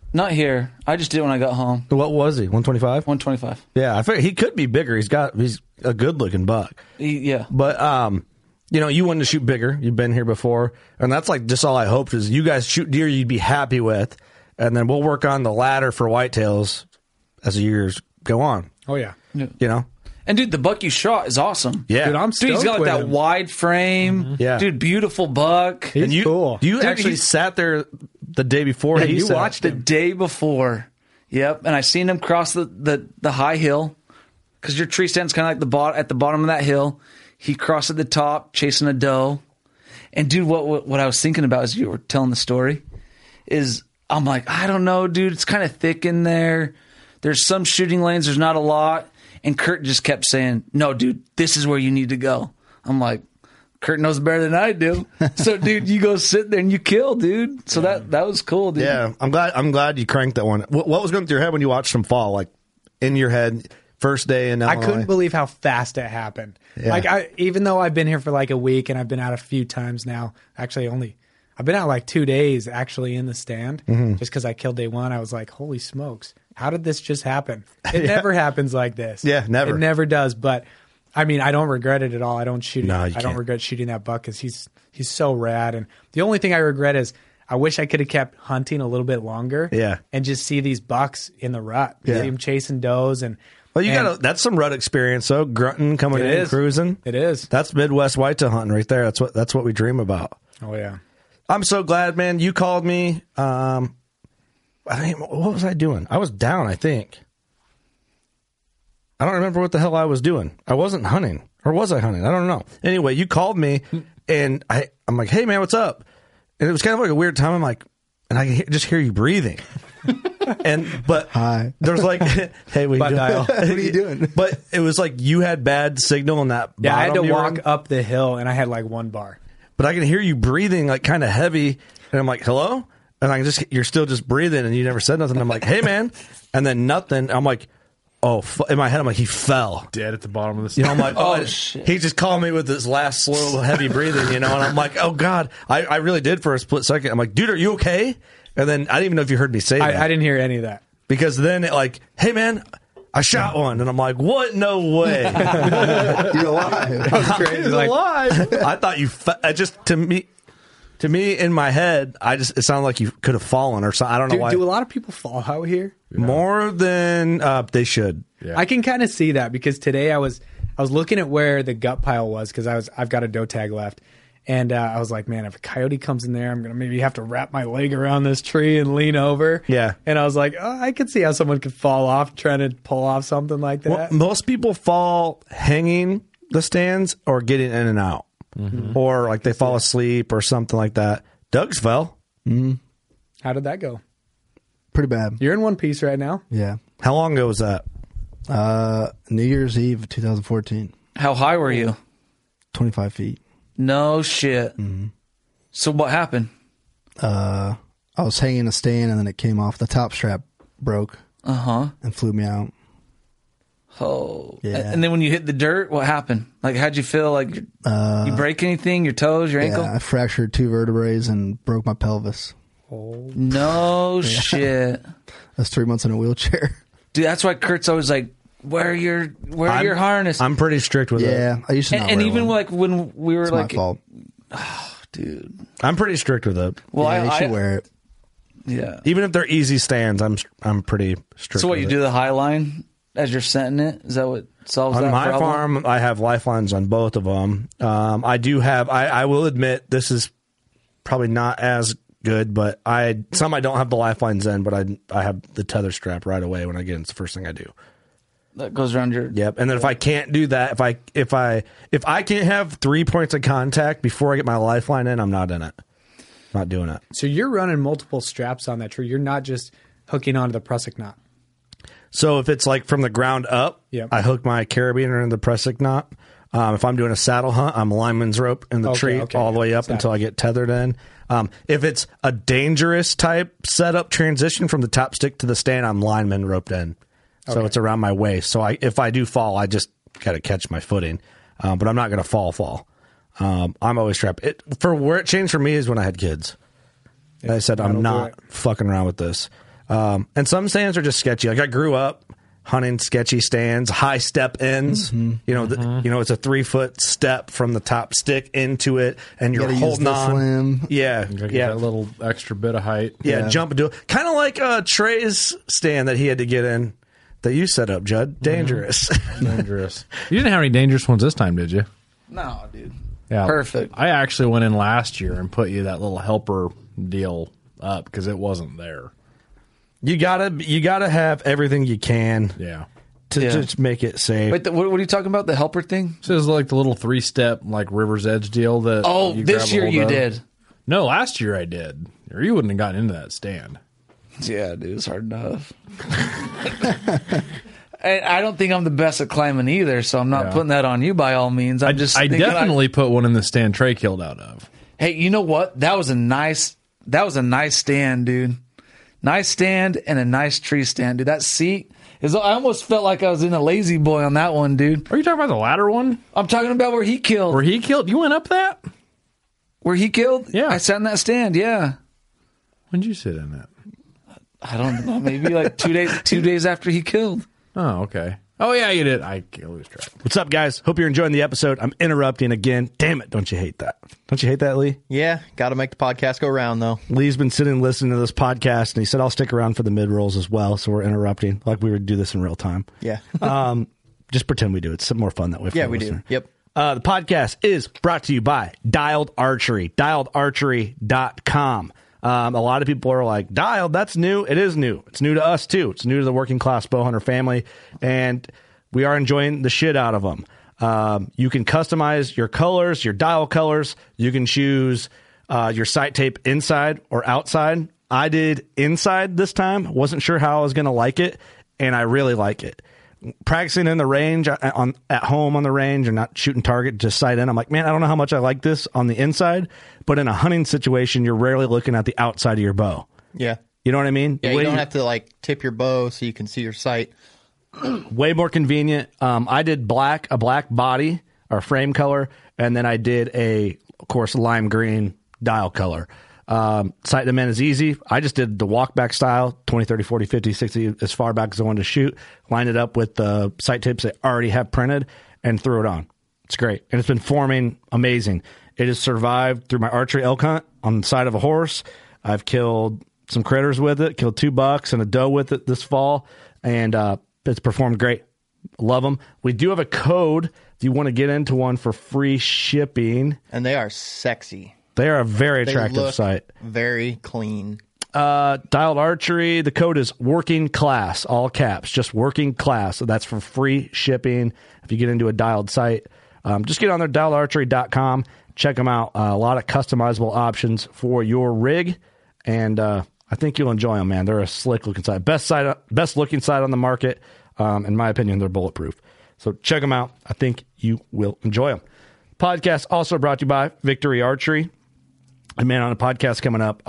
Not here. I just did it when I got home. What was he? 125? 125. Yeah, I figured he could be bigger. He's a good looking buck. Yeah. But you wanted to shoot bigger. You've been here before, and that's like just all I hoped is you guys shoot deer you'd be happy with, and then we'll work on the ladder for whitetails as the years go on. Oh yeah. And dude, the buck you shot is awesome. Yeah, dude, I'm Dude, he's got stoked like with that him. wide frame. Yeah, dude, beautiful buck. He's cool. You Dude, actually sat there the day before. Yeah, he you sat. watched the day before. Yep, and I seen him cross the high hill because your tree stand's kind of like at the bottom of that hill. He crossed at the top, chasing a doe. And dude, what I was thinking about as you were telling the story is I'm like, I don't know, dude. It's kind of thick in there. There's some shooting lanes. There's not a lot. And Kurt just kept saying, no, dude, this is where you need to go. I'm like, Kurt knows better than I do. So, dude, you go sit there and you kill, dude. So that was cool, dude. Yeah, I'm glad you cranked that one. What was going through your head when you watched him fall? Like in your head, first day in Illinois? I couldn't believe how fast it happened. Yeah. Like even though I've been here for like a week and I've been out a few times now, actually I've been out like 2 days actually in the stand just because I killed day one. I was like, holy smokes, how did this just happen? It never happens like this. Yeah, never. It never does. But I mean, I don't regret it at all. I don't shoot. No, I don't regret shooting that buck because he's so rad. And the only thing I regret is I wish I could have kept hunting a little bit longer. Yeah, and just see these bucks in the rut. Yeah, see them chasing does and. Well, that's some rut experience, though. Grunting, coming in, cruising. It is. That's Midwest whitetail hunting right there. That's what we dream about. Oh yeah. I'm so glad, man. You called me. I think what was I doing? I was down. I think. I don't remember what the hell I was doing. I wasn't hunting, or was I hunting? I don't know. Anyway, you called me, and I'm like, "Hey, man, what's up?" And it was kind of like a weird time. I'm like, and I can just hear you breathing. But hi, there's like, hey, what are you doing? But it was like you had bad signal in that. Yeah, I had to walk on. up the hill, and I had like one bar. But I can hear you breathing like kind of heavy, and I'm like, hello, and you're still just breathing, and you never said nothing. I'm like, hey, man, and then nothing. I'm like, oh, in my head, I'm like, he fell dead at the bottom of the stairs. I'm like, oh shit. He just called me with this last slow, heavy breathing, and I'm like, oh god, I really did for a split second. I'm like, dude, are you okay? And then I didn't even know if you heard me say that. I didn't hear any of that. Because then it like, hey man, I shot one. And I'm like, what? No way. You're alive. That was crazy. He's alive. I thought you, to me in my head, it sounded like you could have fallen or something. I don't know why. Do a lot of people fall out here? More than they should. Yeah. I can kind of see that because today I was looking at where the gut pile was because I've got a doe tag left. And I was like, man, if a coyote comes in there, I'm going to maybe have to wrap my leg around this tree and lean over. Yeah. And I was like, oh, I could see how someone could fall off trying to pull off something like that. Well, most people fall hanging the stands or getting in and out. Mm-hmm. Or like they fall asleep or something like that. Doug's fell. Mm-hmm. How did that go? Pretty bad. You're in one piece right now? Yeah. How long ago was that? New Year's Eve 2014. How high were you? 25 feet. No shit. Mm-hmm. So what happened? I was hanging a stand and then it came off. The top strap broke. And flew me out. Oh. Yeah. And then when you hit the dirt, what happened? Like, how'd you feel? Like, you break anything? Your toes, your ankle? Yeah, I fractured 2 vertebrae and broke my pelvis. Oh. No shit. I was 3 months in a wheelchair. Dude, that's why Kurt's always like, wear your harness. I'm pretty strict with it. Yeah, I used to not and wear even one. like when we were It's like, my fault. Oh, dude, I'm pretty strict with it. Well, yeah, you I should wear it. Yeah, even if they're easy stands, I'm pretty strict. So what with you it. do the high line as you're setting it? Is that what solves on that my problem? farm? I have lifelines on both of them. I do have. I will admit this is probably not as good, but I don't have the lifelines in, but I have the tether strap right away when I get in. It's the first thing I do. That goes around your. Yep. And then if I can't do that, if I can't have 3 points of contact before I get my lifeline in, I'm not in it. Not doing it. So you're running multiple straps on that tree. You're not just hooking onto the prusik knot. So if it's like from the ground up, Yep. I hook my carabiner in the prusik knot. If I'm doing a saddle hunt, I'm lineman's rope in the tree all the way up until I get tethered in. If it's a dangerous type setup transition from the top stick to the stand, I'm lineman roped in. So it's around my waist. So if I do fall, I just got to catch my footing. But I'm not going to fall. I'm always strapped. For where it changed for me is when I had kids. And I said, I'm not fucking around with this. And some stands are just sketchy. Like I grew up hunting sketchy stands, high step ends. You know, it's a 3-foot step from the top stick into it, and you're holding on. Slim. Yeah, That little extra bit of height. Yeah, jump into it. Kind of like Trey's stand that he had to get in that you set up, Judd. Dangerous. Dangerous. You didn't have any dangerous ones this time, did you? No, dude. Yeah, Perfect. I actually went in last year and put you that little helper deal up because it wasn't there. You gotta have everything you can. Yeah. To just make it safe. Wait, what are you talking about? The helper thing? So it's like the little 3-step like River's Edge deal that. Oh, this year you did. No, last year I did. Or you wouldn't have gotten into that stand. Yeah, dude, it's hard enough. And I don't think I'm the best at climbing either, so I'm not putting that on you by all means. I definitely put one in the stand Trey killed out of. Hey, you know what? That was a nice stand, dude. Nice stand and a nice tree stand, dude. That seat is. I almost felt like I was in a Lazy Boy on that one, dude. Are you talking about the ladder one? I'm talking about where he killed. Where he killed? You went up that? Where he killed? Yeah. I sat in that stand, yeah. When did you sit in that? I don't know. Maybe like 2 days after he killed. Oh, okay. Oh, yeah, you did. I lose track. What's up, guys? Hope you're enjoying the episode. I'm interrupting again. Damn it. Don't you hate that? Don't you hate that, Lee? Yeah, got to make the podcast go round, though. Lee's been sitting and listening to this podcast, and he said, I'll stick around for the mid-rolls as well, so we're interrupting like we would do this in real time. Yeah. Just pretend we do. It's more fun that way for Yeah, the we listener. do. Yep. The podcast is brought to you by Dialed Archery, dialedarchery.com. A lot of people are like, Dialed, that's new. It is new. It's new to us, too. It's new to the working class bow hunter family, and we are enjoying the shit out of them. You can customize your colors, your dial colors. You can choose your sight tape inside or outside. I did inside this time. Wasn't sure how I was going to like it, and I really like it. Practicing in the range, at home on the range, and not shooting target, just sight in. I'm like, man, I don't know how much I like this on the inside, but in a hunting situation, you're rarely looking at the outside of your bow. Yeah. You know what I mean? Yeah, you don't have to like tip your bow so you can see your sight. Way more convenient. I did a black body or frame color, and then I did of course, lime green dial color. Sight them in is easy. I just did the walk back style, 20, 30, 40, 50, 60, as far back as I wanted to shoot. Lined it up with the sight tapes I already have printed and threw it on. It's great. And it's been forming amazing. It has survived through my archery elk hunt on the side of a horse. I've killed some critters with it, killed 2 bucks and a doe with it this fall, and it's performed great. Love them. We do have a code if you want to get into one for free shipping. And they are sexy. They are a very They attractive look site. Very clean. Dialed Archery, the code is working class, all caps, just working class. So that's for free shipping. If you get into a dialed site, just get on there, dialedarchery.com. Check them out. A lot of customizable options for your rig. And I think you'll enjoy them, man. They're a slick looking site. Best looking site on the market. In my opinion, they're bulletproof. So check them out. I think you will enjoy them. Podcast also brought to you by Victory Archery. And man, on a podcast coming up,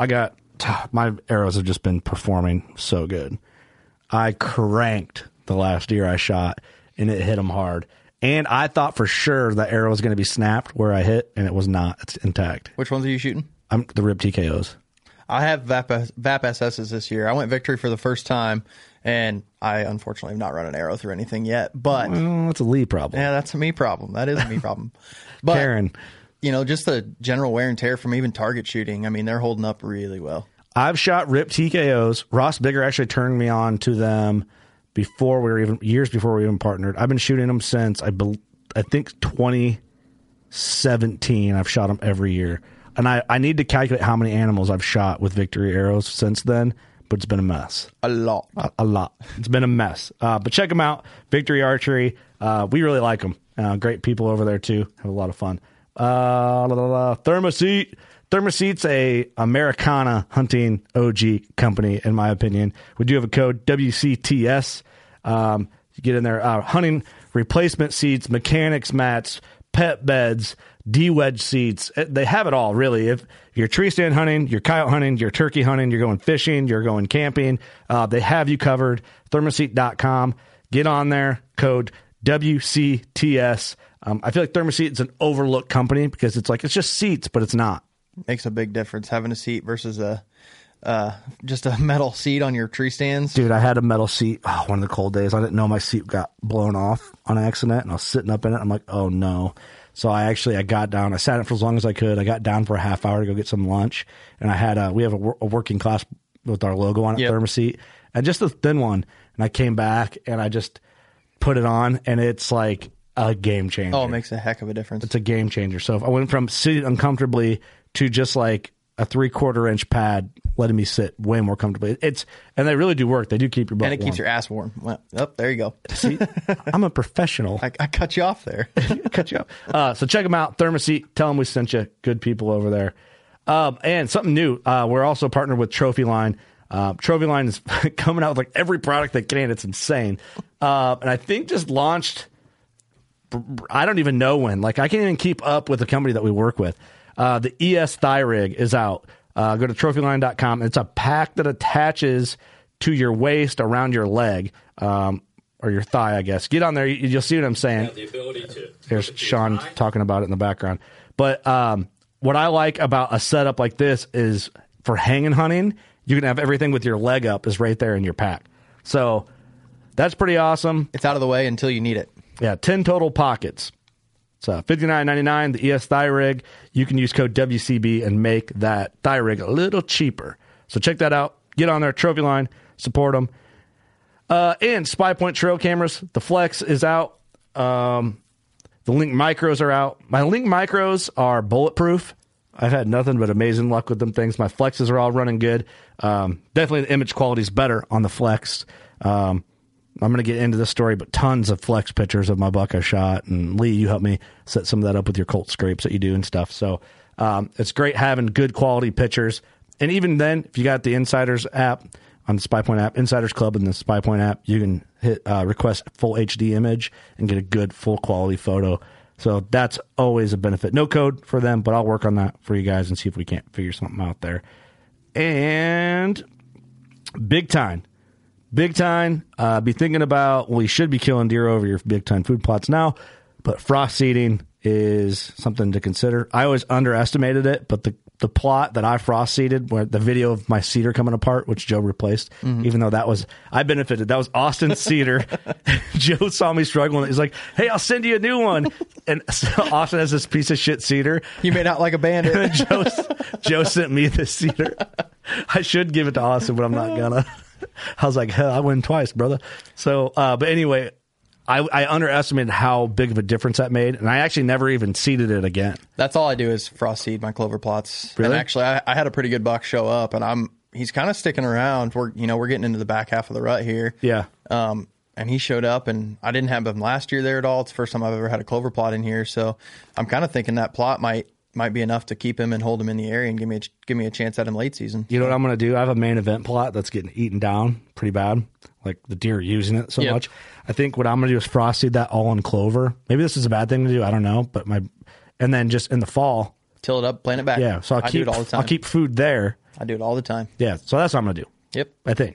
my arrows have just been performing so good. I cranked the last deer I shot, and it hit them hard. And I thought for sure the arrow was going to be snapped where I hit, and it was not. It's intact. Which ones are you shooting? The Rip TKOs. I have VAP SSs this year. I went Victory for the first time, and I unfortunately have not run an arrow through anything yet. But that's a Lee problem. Yeah, that's a me problem. That is a me problem. But Karen, just the general wear and tear from even target shooting. I mean, they're holding up really well. I've shot Rip TKOs. Ross Bigger actually turned me on to them years before we even partnered. I've been shooting them since I think 2017. I've shot them every year. And I need to calculate how many animals I've shot with Victory arrows since then, but it's been a mess. A lot. A lot. It's been a mess. But check them out, Victory Archery. We really like them. Great people over there, too. Have a lot of fun. Thermoset. Thermoset's a Americana hunting OG company, in my opinion. We do have a code, WCTS. You get in there, hunting replacement seats, mechanics mats, pet beds, D-wedge seats. They have it all, really. If you're tree stand hunting, you're coyote hunting, you're turkey hunting, you're going fishing, you're going camping, they have you covered. Thermoset.com. Get on there, code WCTS. I feel like Thermoset is an overlooked company because it's just seats, but it's not. Makes a big difference having a seat versus a just a metal seat on your tree stands? Dude, I had a metal seat. Oh, one of the cold days. I didn't know my seat got blown off on accident, and I was sitting up in it. I'm like, oh no. So I got down. I sat in it for as long as I could. I got down for a half hour to go get some lunch, and I had we have a working class with our logo on it, Thermoseat, and just a thin one. And I came back and I just put it on, and it's like a game changer. Oh, it makes a heck of a difference. It's a game changer. So if I went from sitting uncomfortably to just like a 3/4 inch pad, letting me sit way more comfortably. And they really do work. They do keep your butt warm. And it keeps your ass warm. Well, there you go. See, I'm a professional. I cut you off there. Cut you off. So check them out. Thermoseat. Tell them we sent you. Good people over there. And something new. We're also partnered with Trophy Line. Trophy Line is coming out with like every product they can. It's insane. And I think just launched, I don't even know when. Like, I can't even keep up with the company that we work with. The ES Thigh Rig is out. Go to trophyline.com. It's a pack that attaches to your waist around your leg, or your thigh, I guess. Get on there. You'll see what I'm saying. Yeah, the ability to. There's Sean talking about it in the background. But what I like about a setup like this is for hanging hunting, you can have everything with your leg up is right there in your pack. So that's pretty awesome. It's out of the way until you need it. Yeah, 10 total pockets. So $59.99, the ES Thigh Rig. You can use code WCB and make that thigh rig a little cheaper. So check that out. Get on there, Trophy Line, support them. And Spy Point trail cameras. The Flex is out. The Link Micros are out. My Link Micros are bulletproof. I've had nothing but amazing luck with them things. My Flexes are all running good. Definitely the image quality is better on the Flex. I'm going to get into this story, but tons of Flex pictures of my buck I shot. And Lee, you helped me set some of that up with your Colt scrapes that you do and stuff. So it's great having good quality pictures. And even then, if you got the Insiders app on the Spy Point app, Insiders Club and the Spy Point app, you can hit request full HD image and get a good full quality photo. So that's always a benefit. No code for them, but I'll work on that for you guys and see if we can't figure something out there. And Big Time. Be thinking about, well, you should be killing deer over your Big Time food plots now, but frost seeding is something to consider. I always underestimated it, but the plot that I frost seeded, where the video of my cedar coming apart, which Joe replaced, even though I benefited. That was Austin's cedar. Joe saw me struggling. He's like, hey, I'll send you a new one. And so Austin has this piece of shit cedar. You made out like a bandit. And Joe sent me this cedar. I should give it to Austin, but I'm not gonna. I was like, hell, I win twice, brother. So, but anyway, I underestimated how big of a difference that made, and I actually never even seeded it again. That's all I do is frost seed my clover plots. Really? And actually, I had a pretty good buck show up, and he's kind of sticking around. We're getting into the back half of the rut here. Yeah. And he showed up, and I didn't have him last year there at all. It's the first time I've ever had a clover plot in here, so I'm kind of thinking that plot might be enough to keep him and hold him in the area and give me a chance at him late season. You know what I'm going to do? I have a main event plot that's getting eaten down pretty bad. Like the deer are using it so much. I think what I'm going to do is frost seed that all in clover. Maybe this is a bad thing to do. I don't know. But and then just in the fall, till it up, plant it back. Yeah. So I do it all the time. I'll keep food there. I do it all the time. Yeah. So that's what I'm going to do. Yep. I think.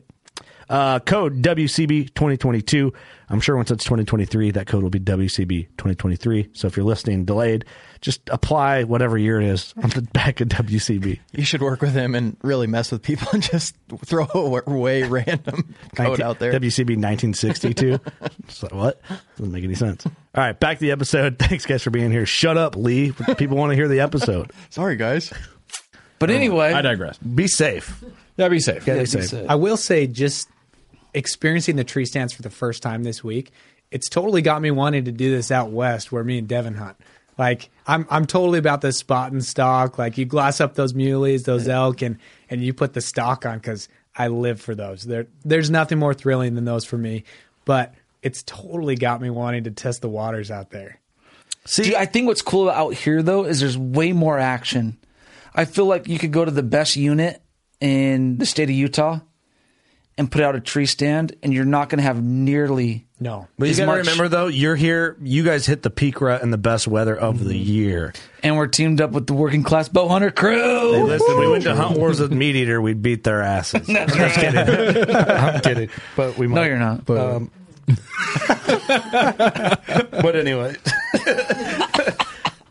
Code WCB 2022. I'm sure once it's 2023, that code will be WCB 2023. So if you're listening delayed, just apply whatever year it is on the back of WCB. You should work with him and really mess with people and just throw away random code out there. WCB 1962. So what? Doesn't make any sense. All right, back to the episode. Thanks, guys, for being here. Shut up, Lee. People want to hear the episode. Sorry, guys. But anyway, I digress. Be safe. Yeah, be safe. Yeah, be safe. I will say, just experiencing the tree stands for the first time this week, it's totally got me wanting to do this out west where me and Devin hunt. Like, I'm totally about the spot and stock. Like, you glass up those muleys, those elk, and you put the stock on, because I live for those. There's nothing more thrilling than those for me. But it's totally got me wanting to test the waters out there. See, dude, I think what's cool out here, though, is there's way more action. I feel like you could go to the best unit in the state of Utah and put out a tree stand, and you're not going to have nearly But you got to remember, though, you're here. You guys hit the peak rut and the best weather of the year. And we're teamed up with the Working Class Bow Hunter crew. Hey, listen, we went to Hunt Wars with Meat Eater. We'd beat their asses. I'm just kidding. I'm kidding. But we might. No, you're not. But anyway.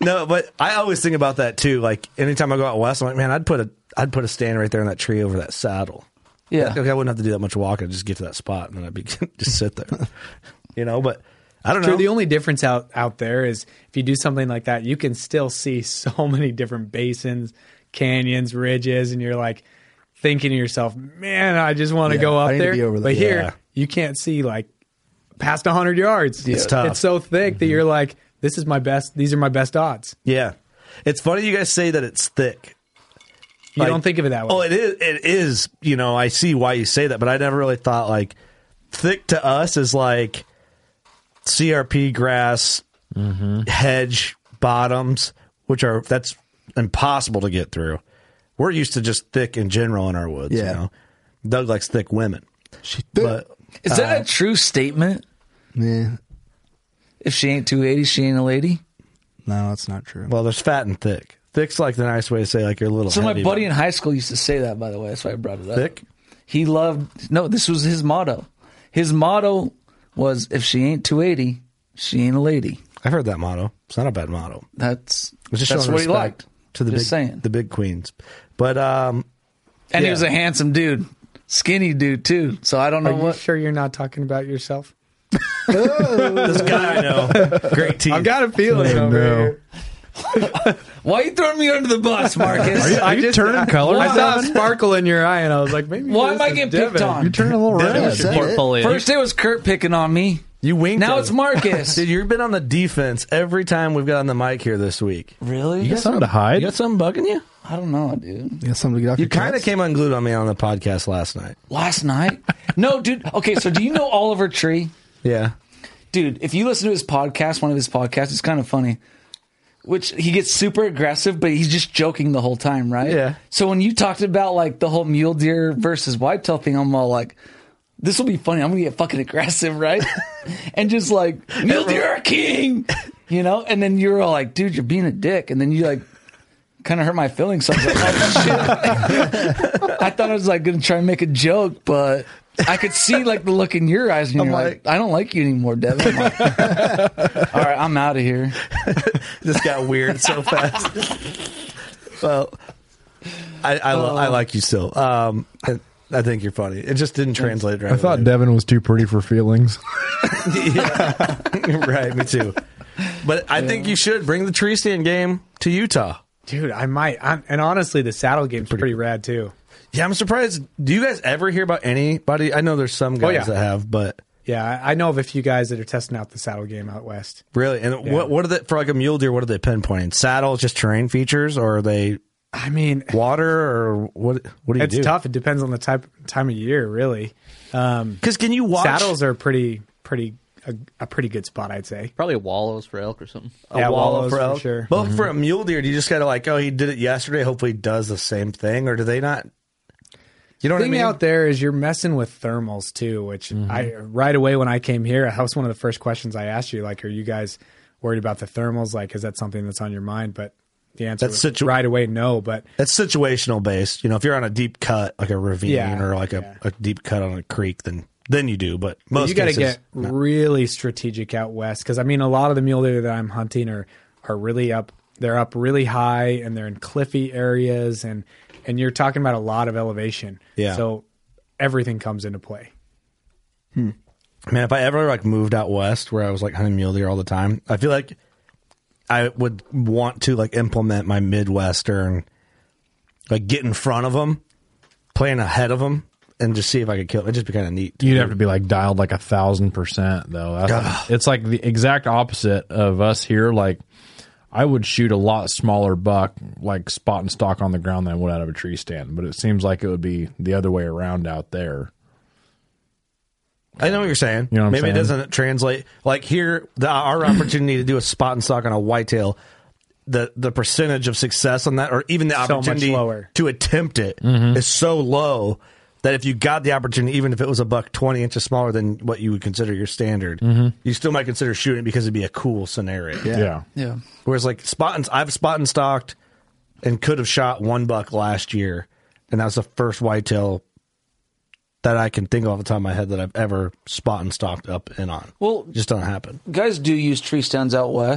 No, but I always think about that too. Like anytime I go out west, I'm like, man, I'd put a stand right there in that tree over that saddle. Yeah. Like, I wouldn't have to do that much walking. I'd just get to that spot and then I'd be just sit there. But I don't know. True, the only difference out there is if you do something like that, you can still see so many different basins, canyons, ridges, and you're like thinking to yourself, man, I just want to go up there. But here, you can't see like past 100 yards. It's tough. It's so thick that you're like, these are my best odds. Yeah. It's funny you guys say that it's thick. You don't think of it that way. Oh, it is. I see why you say that, but I never really thought like thick to us is like CRP grass, hedge bottoms, that's impossible to get through. We're used to just thick in general in our woods. Yeah. Doug likes thick women. Is that a true statement? Yeah. If she ain't 280, she ain't a lady? No, that's not true. Well, there's fat and thick. Thick's like the nice way to say like you're a little So my heavy, buddy in high school used to say that, by the way. That's why I brought it up. Thick? This was his motto. His motto was, if she ain't 280, she ain't a lady. I've heard that motto. It's not a bad motto. That's what he liked. To the big queens. But and he was a handsome dude. Skinny dude too. So I don't know Are you sure you're not talking about yourself? This guy I know. Great teeth. I've got a feeling over here. Why are you throwing me under the bus, Marcus? Are you turning colors? I saw a sparkle in your eye, and I was like, maybe. Why am I getting picked on? You're turning a little red. First it was Kurt picking on me. You winked. Now it's Marcus. Dude, you've been on the defense every time we've got on the mic here this week. Really? You got something to hide? You got something bugging you? I don't know, dude. You got something to get off You your kind of chest? came unglued on me on the podcast last night. Last night? No, dude. Okay, so do you know Oliver Tree? Yeah. Dude, if you listen to his podcast, one of his podcasts, it's kind of funny. Which he gets super aggressive, but he's just joking the whole time, right? Yeah. So when you talked about like the whole mule deer versus whitetail thing, I'm all like, this will be funny. I'm gonna get fucking aggressive, right? And just like, mule deer are king, And then you're all like, dude, you're being a dick. And then you like kind of hurt my feelings. So I was like, oh shit. I thought I was like gonna try and make a joke, but I could see like the look in your eyes, and you're like, I don't like you anymore, Devin. I'm like, all right, I'm out of here. This got weird so fast. Well, I like you still. I think you're funny. It just didn't translate right. I thought Devin was too pretty for feelings. Yeah. Right, me too. But I think you should bring the tree stand game to Utah. Dude, I might. And honestly, the saddle game's pretty rad too. Yeah, I'm surprised. Do you guys ever hear about anybody? I know there's some guys that have, but yeah, I know of a few guys that are testing out the saddle game out west. Really? And what are they for? Like a mule deer, what are they pinpointing? Saddle, just terrain features, or are they? I mean, water, or what? What do you do? It's tough. It depends on the time of year, really. Because can you watch? Saddles are a pretty good spot, I'd say. Probably a wallows for elk or something. Yeah, wallows for elk, sure. But for a mule deer, do you just got to like, oh, he did it yesterday. Hopefully, he does the same thing, or do they not? You know what I mean? The thing out there is you're messing with thermals too, which I right away when I came here, that was one of the first questions I asked you. Like, are you guys worried about the thermals? Like, is that something that's on your mind? But the answer was right away, no. But that's situational based. If you're on a deep cut, like a ravine or like a deep cut on a creek, then you do. But most you got to get really strategic out west because I mean, a lot of the mule deer that I'm hunting are really up. They're up really high and they're in cliffy areas and you're talking about a lot of elevation. Yeah. So everything comes into play. Man, if I ever like moved out west where I was like hunting mule deer all the time, I feel like I would want to like implement my Midwestern, like get in front of them, plan ahead of them, and just see if I could kill it. It'd just be kind of neat. You'd have to be like dialed like 1,000% though. It's like the exact opposite of us here. Like I would shoot a lot smaller buck, like spot and stock on the ground than I would out of a tree stand. But it seems like it would be the other way around out there. I know what you're saying. You know what I'm Maybe saying? it doesn't translate. Like here, our opportunity to do a spot and stock on a whitetail, the percentage of success on that, or even the opportunity to attempt it, is so low that if you got the opportunity, even if it was a buck 20 inches smaller than what you would consider your standard, you still might consider shooting it because it'd be a cool scenario. Yeah. Whereas like I've spot and stalked and could have shot one buck last year, and that was the first whitetail that I can think of off the top of my head that I've ever spot and stalked up and on. Well, just don't happen. Guys do use tree stands out west.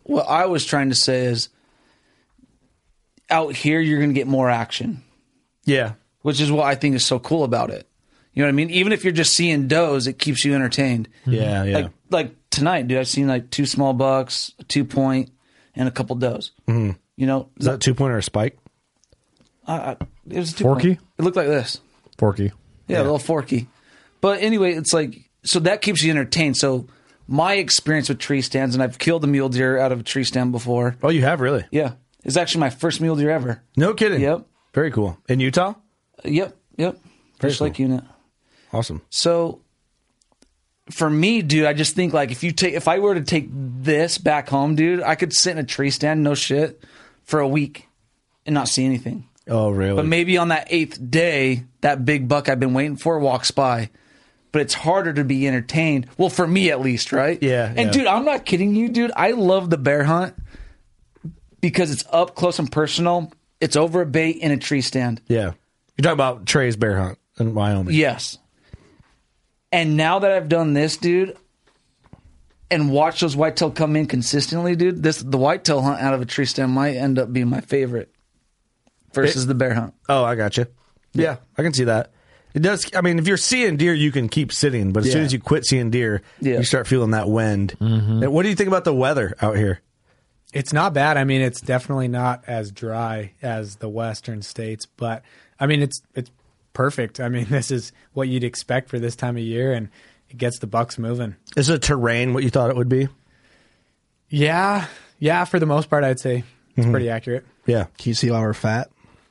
what I was trying to say is out here you're going to get more action. Yeah. Which is what I think is so cool about it. You know what I mean? Even if you're just seeing does, it keeps you entertained. Yeah, yeah. Like tonight, dude, I've seen like 2 small bucks, a 2-point, and a couple does. Mm-hmm. You know, is that 2-point or a spike? It was a 2-point. Forky? It looked like this. Forky. Yeah, a little forky. But anyway, it's like, so that keeps you entertained. So my experience with tree stands, and I've killed a mule deer out of a tree stand before. Oh, you have really? Yeah. It's actually my first mule deer ever. No kidding. Yep. Very cool. In Utah? Yep. Fish Lake unit. Awesome. So for me, dude, I just think like if I were to take this back home, dude, I could sit in a tree stand, no shit, for a week and not see anything. Oh, really? But maybe on that 8th day, that big buck I've been waiting for walks by. But it's harder to be entertained. Well, for me at least, right? Yeah. And dude, I'm not kidding you, dude. I love the bear hunt because it's up close and personal. It's over a bait in a tree stand. Yeah. You're talking about Trey's bear hunt in Wyoming. Yes. And now that I've done this, dude, and watched those whitetail come in consistently, dude, the whitetail hunt out of a tree stand might end up being my favorite versus the bear hunt. Oh, I got you. Yeah, I can see that. It does. I mean, if you're seeing deer, you can keep sitting, but as soon as you quit seeing deer, you start feeling that wind. And what do you think about the weather out here? It's not bad. I mean, it's definitely not as dry as the western states, but I mean, it's perfect. I mean, this is what you'd expect for this time of year, and it gets the bucks moving. Is the terrain what you thought it would be? Yeah, for the most part, I'd say it's pretty accurate. Yeah. Can you see our fat?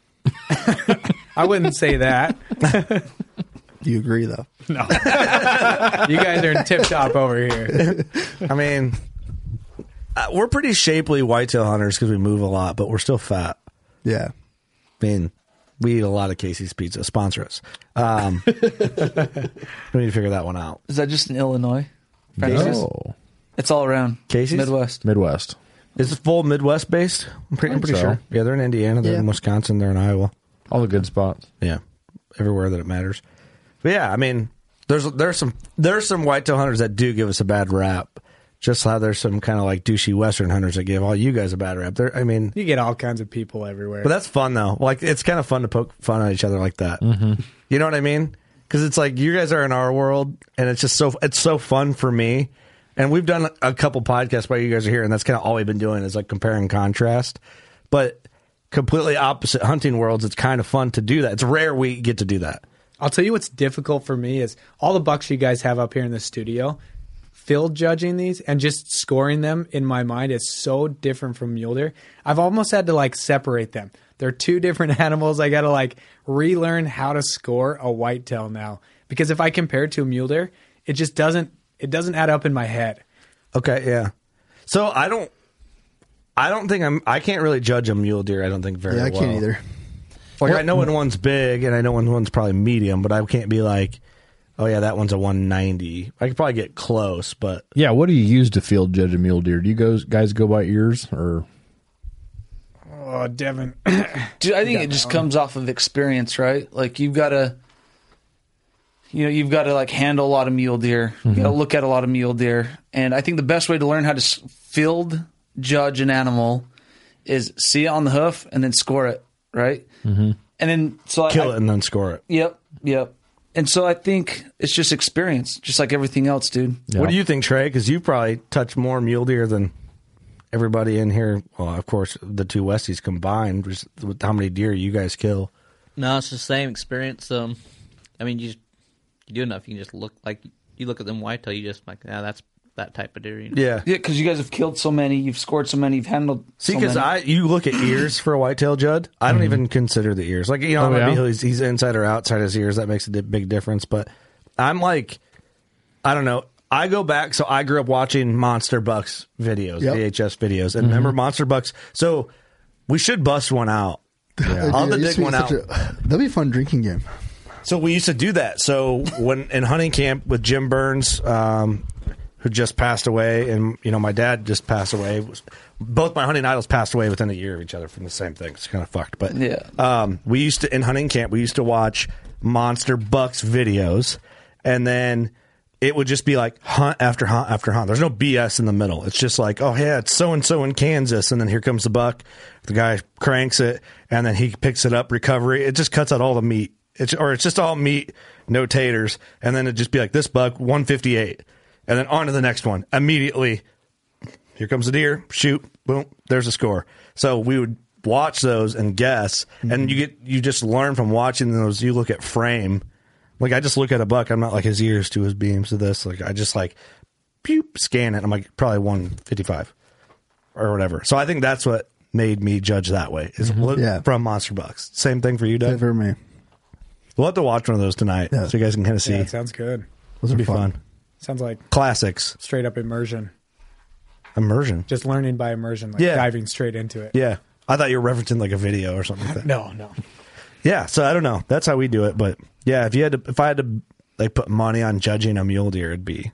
I wouldn't say that. Do you agree, though? No. You guys are in tip top over here. I mean, we're pretty shapely whitetail hunters because we move a lot, but we're still fat. Yeah. I mean, we eat a lot of Casey's Pizza. Sponsor us. We need to figure that one out. Is that just in Illinois? No. It's all around. Casey's? Midwest. Is it full Midwest based? I'm pretty so. sure. Yeah, they're in Indiana. They're in Wisconsin. They're in Iowa. All the good spots. Yeah, everywhere that it matters. But yeah, I mean, there's some whitetail hunters that do give us a bad rap. Just how there's some kind of like douchey Western hunters that give all you guys a bad rap. I mean, you get all kinds of people everywhere. But that's fun though. Like it's kind of fun to poke fun at each other like that. Mm-hmm. You know what I mean? Because it's like you guys are in our world, and it's just so fun for me. And we've done a couple podcasts while you guys are here, and that's kind of all we've been doing is like compare and contrast. But completely opposite hunting worlds, it's kind of fun to do that. It's rare we get to do that. I'll tell you what's difficult for me is all the bucks you guys have up here in the studio, field judging these and just scoring them in my mind is so different from mule deer. I've almost had to like separate them. They're two different animals. I got to like relearn how to score a whitetail now. Because if I compare it to a mule deer, it just doesn't add up in my head. Okay, yeah. So I don't think I can't really judge a mule deer, I don't think very well. Yeah, I can't either. Like I know when one's big and I know when one's probably medium, but I can't be like, oh yeah, that one's a 190. I could probably get close, but yeah. What do you use to field judge a mule deer? Do you guys go by ears or? Oh, Devin. Dude, I think it just comes off of experience, right? Like you've got to like handle a lot of mule deer. You got to look at a lot of mule deer, and I think the best way to learn how to field judge an animal is see it on the hoof and then score it, right? Mm-hmm. And then kill it and then score it. Yep. And so I think it's just experience, just like everything else, dude. Yep. What do you think, Trey? Because you probably touched more mule deer than everybody in here. Well, of course, the two Westies combined, just with how many deer you guys kill. No, it's the same experience. I mean, you do enough, you can just look like you look at them whitetail, you just like, that's that type of deer. You know? Yeah, because you guys have killed so many, you've scored so many, you've handled. See, because you look at ears for a whitetail, Judd. I don't even consider the ears. Like he's inside or outside his ears. That makes a big difference. But I'm like, I don't know. I go back. So I grew up watching Monster Bucks videos, VHS videos, and remember Monster Bucks. So we should bust one out. Yeah. I'll dig one out. That'd be a fun drinking game. So we used to do that. So when in hunting camp with Jim Burns, who just passed away, and my dad just passed away. Both my hunting idols passed away within a year of each other from the same thing. It's kind of fucked, but we used to in hunting camp. We used to watch Monster Bucks videos, and then it would just be like hunt after hunt after hunt. There's no BS in the middle. It's just like, oh yeah, it's so and so in Kansas, and then here comes the buck. The guy cranks it, and then he picks it up. Recovery. It just cuts out all the meat. It's just all meat, no taters, and then it'd just be like this buck 158, and then on to the next one immediately. Here comes the deer. Shoot, boom. There's a score. So we would watch those and guess, and you just learn from watching those. You look at frame. Like, I just look at a buck. I'm not like his ears to his beams to this. Like, I just like, pew, scan it. I'm like, probably 155 or whatever. So I think that's what made me judge that way is from Monster Bucks. Same thing for you, Doug? Same for me. We'll have to watch one of those tonight so you guys can kind of see. Yeah, it sounds good. Those would be fun. Sounds like classics. Straight up immersion. Immersion? Just learning by immersion, like diving straight into it. Yeah. I thought you were referencing like a video or something like that. No. Yeah, so I don't know. That's how we do it. But yeah, if I had to like put money on judging a mule deer, it'd be.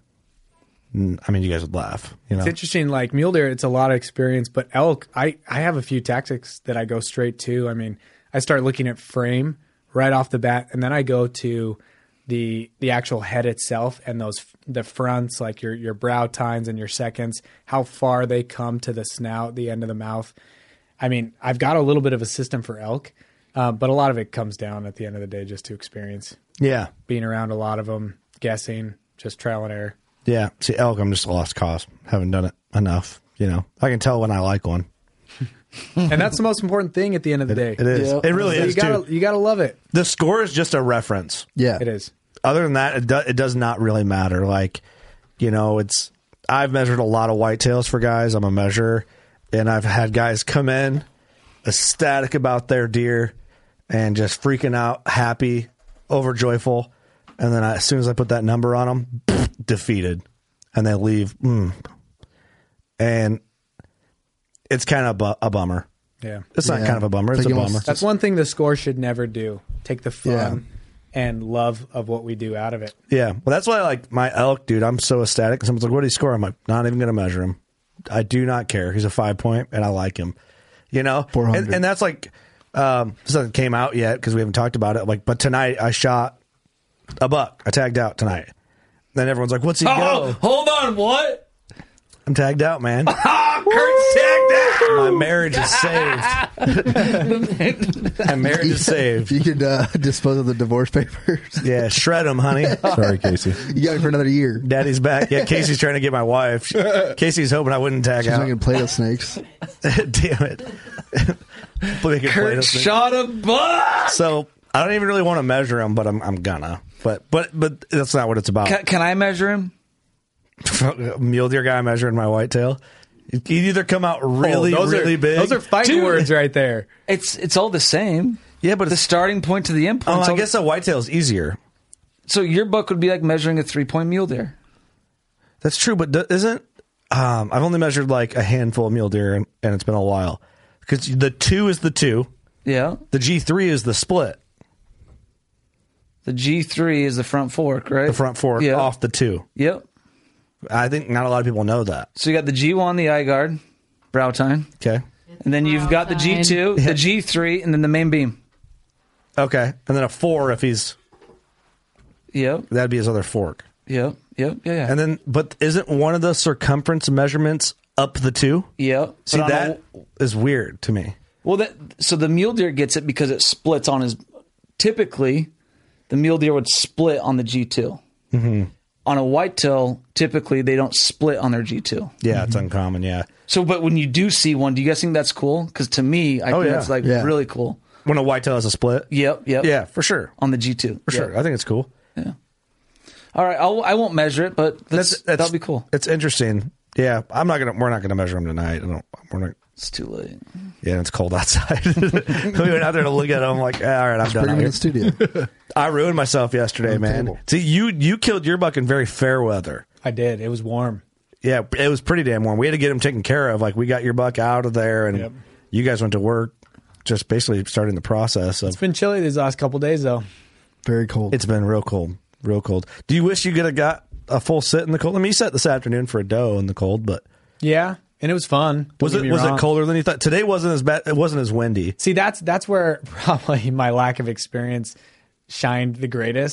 I mean, you guys would laugh. You know, it's interesting. Like mule deer, it's a lot of experience. But elk, I have a few tactics that I go straight to. I mean, I start looking at frame right off the bat, and then I go to the actual head itself and the fronts, like your brow tines and your seconds, how far they come to the snout, the end of the mouth. I mean, I've got a little bit of a system for elk. But a lot of it comes down at the end of the day just to experience. Yeah. Being around a lot of them, guessing, just trial and error. Yeah. See, elk, I'm just a lost cause. Haven't done it enough. You know, I can tell when I like one. And that's the most important thing at the end of the day. It is. It really is. You gotta love it. The score is just a reference. Yeah. It is. Other than that, it does not really matter. Like, you know, I've measured a lot of whitetails for guys. I'm a measurer. And I've had guys come in ecstatic about their deer and just freaking out, happy, overjoyful. And then as soon as I put that number on them, defeated. And they leave. And it's kind of a bummer. Yeah. It's not kind of a bummer. It's a bummer. That's one thing the score should never do. Take the fun and love of what we do out of it. Yeah. Well, that's why, like, my elk, dude, I'm so ecstatic. Someone's like, what did he score? I'm like, not even going to measure him. I do not care. He's a 5-point, and I like him. You know? And that's like, this hasn't came out yet because we haven't talked about it. Like, but tonight I shot a buck. I tagged out tonight. Then everyone's like, what's he go? Hold on, what? I'm tagged out, man. Kurt's tagged out. My marriage is saved. My marriage is saved. You could dispose of the divorce papers. Yeah, shred them, honey. Sorry, Casey. You got me for another year. Daddy's back. Yeah, Casey's trying to get my wife. Casey's hoping I wouldn't tag She's out. making Play-Doh snakes. Damn it. Kurt shot a buck. So I don't even really want to measure him, but I'm gonna. But that's not what it's about. Can I measure him? Mule deer guy measuring my whitetail. He'd either come out really big. Those are fighting words right there. It's all the same. Yeah, but the starting point to the end point. I guess a whitetail is easier. So your buck would be like measuring a 3-point mule deer. That's true, but isn't I've only measured like a handful of mule deer, and it's been a while. Because the 2 is the 2. Yeah. The G3 is the split. The G3 is the front fork, right? The front fork off the 2. Yep. I think not a lot of people know that. So you got the G1, the eye guard, brow tine. Okay. And then you've got the G2, the G3, and then the main beam. Okay. And then a 4 if he's... Yep. That'd be his other fork. Yep. Yeah. And then, but isn't one of the circumference measurements up the 2? Yep. See, that is weird to me. Well, so the mule deer gets it because it splits on his... Typically, the mule deer would split on the G2. Mm-hmm. On a whitetail, typically they don't split on their G2. Yeah, it's uncommon, yeah. So, but when you do see one, do you guys think that's cool? Because to me, I think that's really cool. When a whitetail has a split? Yep. Yeah, for sure. On the G2. For sure. I think it's cool. Yeah. All right, I won't measure it, but that'll be cool. It's interesting. Yeah, we're not gonna measure them tonight. It's too late. Yeah, it's cold outside. We went out there to look at them. Like, all right, I'm done. Bring him in the studio. I ruined myself yesterday, man. Table. See, you killed your buck in very fair weather. I did. It was warm. Yeah, it was pretty damn warm. We had to get him taken care of. Like, we got your buck out of there, and you guys went to work, just basically starting the process. It's been chilly these last couple of days, though. Very cold. It's been real cold. Real cold. Do you wish you could have got a full sit in the cold? I mean, you sat this afternoon for a doe in the cold, but... Yeah, and it was fun. Was it colder than you thought? Today wasn't as bad. It wasn't as windy. See, that's where probably my lack of experience shined the greatest.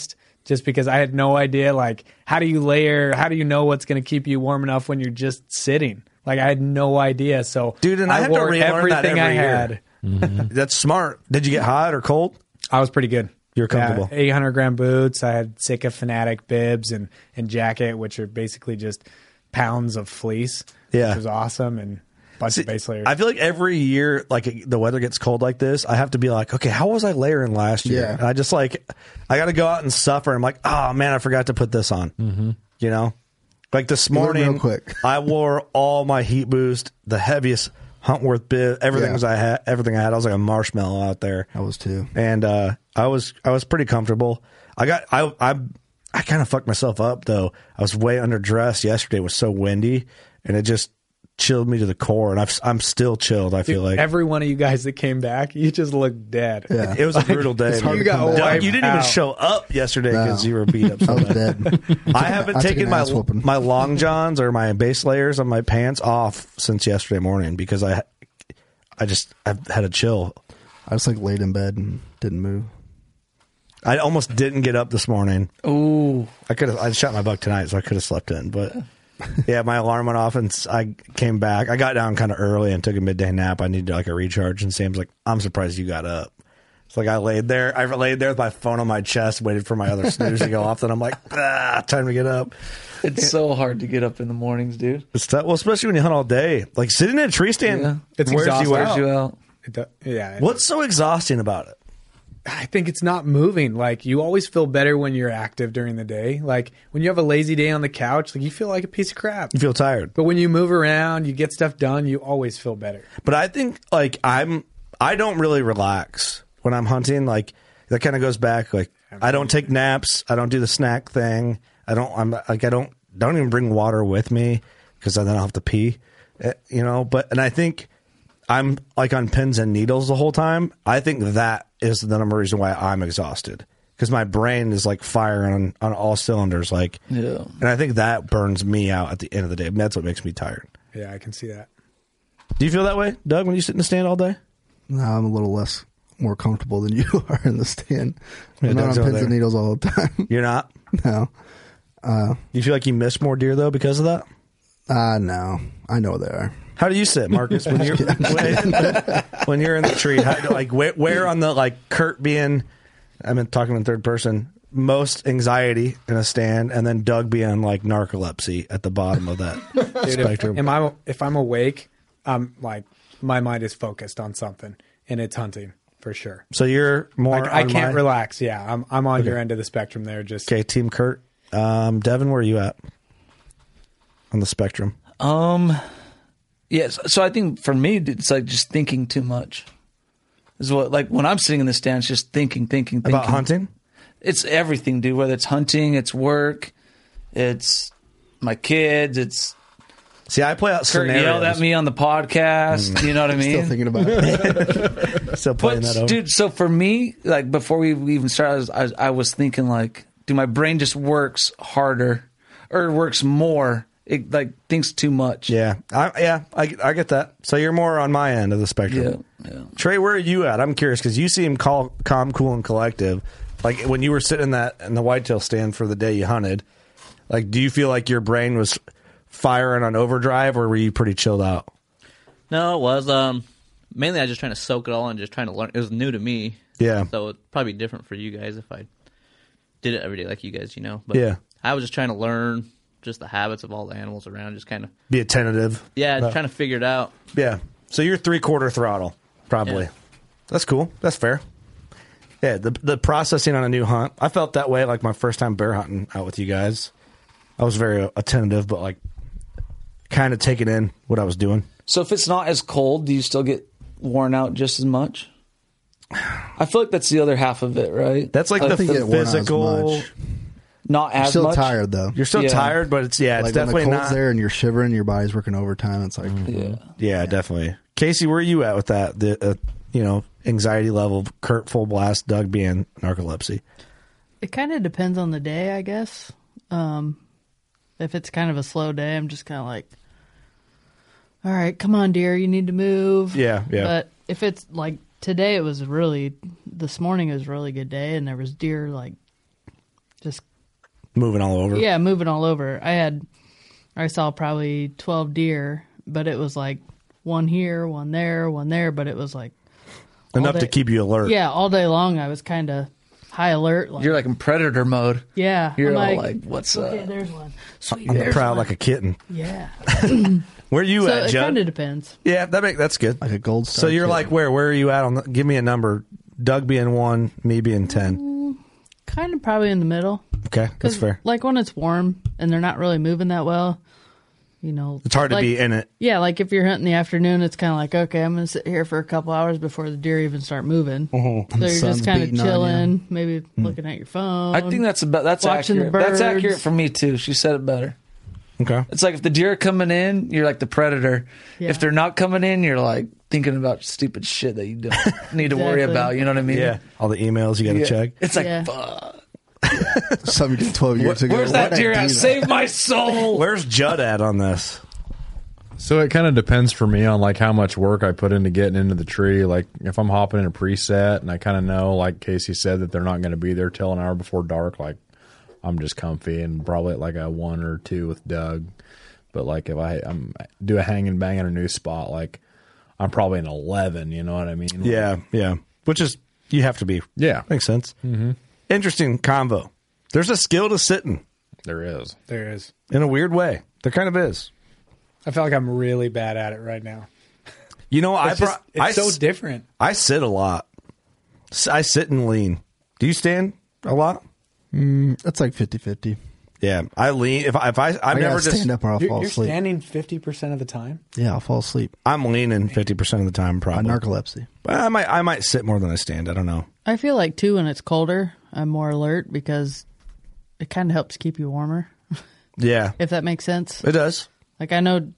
just because I had no idea, like, how do you layer? How do you know what's going to keep you warm enough when you're just sitting? Like, I had no idea. So, dude, and I have to wore relearn that everything every I year. had. That's smart. Did you get hot or cold? I was pretty good. You're comfortable. 800-gram boots. I had Sika Fanatic bibs and jacket, which are basically just pounds of fleece, Yeah. which was awesome, and a bunch of base layers. I feel like every year, like the weather gets cold like this, I have to be like, okay, how was I layering last year? Yeah. And I just like, I got to go out and suffer. I'm like, oh man, I forgot to put this on. Mm-hmm. You know, like this learn morning, real quick. I wore all my heat boost, the heaviest Huntworth bib, everything Yeah. I had. I was like a marshmallow out there. I was too. And I was pretty comfortable. I kind of fucked myself up though. I was way underdressed yesterday. It was so windy, and it just chilled me to the core. And I'm still chilled. I feel like every one of you guys that came back, you just looked dead. Yeah. it was a brutal day. It's hard You to got come back. wiped You didn't even out. show up yesterday because No. you were beat up. So I was bad. dead. I haven't I took taken an my ass whooping. my long johns or my base layers on my pants off since yesterday morning because I've had a chill. I just like laid in bed and didn't move. I almost didn't get up this morning. Ooh. I shot my buck tonight, so I could have slept in. But yeah, my alarm went off, and I came back. I got down kind of early and took a midday nap. I needed like a recharge, and Sam's like, "I'm surprised you got up." It's like I laid there with my phone on my chest, waited for my other snooze to go off. Then I'm like, time to get up. It's so hard to get up in the mornings, dude. It's tough. Well, especially when you hunt all day. Like sitting in a tree stand, Yeah. It's wears exhausting. you Wears out. you out. Yeah. What's so exhausting about it? I think it's not moving. Like, you always feel better when you're active during the day. Like, when you have a lazy day on the couch, like, you feel like a piece of crap. You feel tired. But when you move around, you get stuff done, you always feel better. But I think like I don't really relax when I'm hunting. Like that kind of goes back. Like I don't take naps. I don't do the snack thing. I don't even bring water with me because then I'll have to pee. You know. And I think I'm like on pins and needles the whole time. I think that is the number reason why I'm exhausted because my brain is like firing on all cylinders. Like, Yeah. and I think that burns me out at the end of the day. That's what makes me tired. Yeah, I can see that. Do you feel that way, Doug, when you sit in the stand all day? No, I'm a little more comfortable than you are in the stand. Yeah, I'm not on Doug's over pins there. and needles all the time. You're not? No. Do you feel like you miss more deer though because of that? No. I know they are. How do you sit, Marcus, when you're when you're in the tree? Where on the like Kurt being, I've been talking in third person, most anxiety in a stand, and then Doug being like narcolepsy at the bottom of that Dude, spectrum. if I'm awake, I'm like, my mind is focused on something, and it's hunting for sure. So you're more. Like, I on can't my- relax. Yeah, I'm on Okay. your end of the spectrum there. Just Okay, Team Kurt. Devin, where are you at on the spectrum? Yes. So I think for me, it's like just thinking too much. Is what, like, when I'm sitting in the stand, it's just thinking. About hunting? It's everything, dude. Whether it's hunting, it's work, it's my kids, it's. See, I play out Kurt scenarios. yelled at me on the podcast. You know what I mean? Still thinking about it. Still playing But, that over. dude, so for me, like, before we even started, I was thinking, like, dude, my brain just works harder or works more. It, like, thinks too much. Yeah, I get that. So you're more on my end of the spectrum. Yeah. Trey, where are you at? I'm curious because you seem calm, cool, and collective. Like when you were sitting in the whitetail stand for the day you hunted, like, do you feel like your brain was firing on overdrive, or were you pretty chilled out? No, it was mainly I was just trying to soak it all and just trying to learn. It was new to me. Yeah. So it'd probably be different for you guys if I did it every day like you guys, you know. But Yeah. I was just trying to learn just the habits of all the animals around, just kind of Be attentive. just trying to figure it out. Yeah. So you're 3/4 throttle, probably. Yeah. That's cool. That's fair. Yeah, the processing on a new hunt. I felt that way like my first time bear hunting out with you guys. I was very attentive, but like kind of taking in what I was doing. So if it's not as cold, do you still get worn out just as much? I feel like that's the other half of it, right? That's like I the think you get worn out as physical. much. Not You're as still much. tired though. You're still Yeah. tired, but it's like definitely when the cold's not. there and you're shivering, your body's working overtime. It's like Yeah, definitely. Casey, where are you at with that? The anxiety level, Kurt full blast, Doug being narcolepsy. It kind of depends on the day, I guess. If it's kind of a slow day, I'm just kind of like, all right, come on, dear, you need to move. Yeah. But if it's like today, this morning it was a really good day, and there was deer like just moving all over. Yeah, moving all over. I saw probably 12 deer, but it was like one here, one there, but it was like enough to keep you alert. Yeah, all day long I was kind of high alert. You're like in predator mode. Yeah. You're I'm all like, what's okay, up? there's one. Sweet, I'm there's proud one. like a kitten. Yeah. Where are you So at, it Judd? kind of depends. Yeah, that's good. Like a gold star. So you're kitten. like where? Where are you at? Give me a number. Doug being 1, me being 10. Kind of probably in the middle. Okay, that's 'Cause, fair. Like when it's warm and they're not really moving that well, you know. It's hard to like- be in it. Yeah, like if you're hunting in the afternoon, it's kind of like, okay, I'm going to sit here for a couple hours before the deer even start moving. Mm-hmm. So you're sun's just kind of beating on chilling, maybe looking at your phone. I think that's watching accurate. the That's accurate birds. for me too. She said it better. Okay. It's like if the deer are coming in, you're like the predator. Yeah. If they're not coming in, you're like thinking about stupid shit that you don't need to worry Exactly. about. You know what I mean? Yeah. All the emails you got to Yeah. check. It's like, Yeah. fuck. Something you did 12 years ago. Where's that Why'd I deer do at? that? Save my soul. Where's Judd at on this? So it kind of depends for me on like how much work I put into getting into the tree. Like if I'm hopping in a preset and I kind of know, like Casey said, that they're not going to be there till an hour before dark, like I'm just comfy and probably at like a 1 or 2 with Doug. But like if I'm do a hang and bang in a new spot, like I'm probably an 11. You know what I mean? Yeah, yeah. Which is you have to be. Yeah, makes sense. Mm-hmm. Interesting convo. There's a skill to sitting. There is. There is. In a weird way. There kind of is. I feel like I'm really bad at it right now. You know, It's so different. I sit a lot. I sit and lean. Do you stand a lot? That's like 50-50. Yeah, I lean. If I gotta never just stand up or I'll fall You're asleep. standing 50% of the time. Yeah, I'll fall asleep. I'm leaning 50% of the time, On probably. narcolepsy. But I might sit more than I stand. I don't know. I feel like, too, when it's colder, I'm more alert because it kind of helps keep you warmer, Yeah, if that makes sense. it does. Like, I know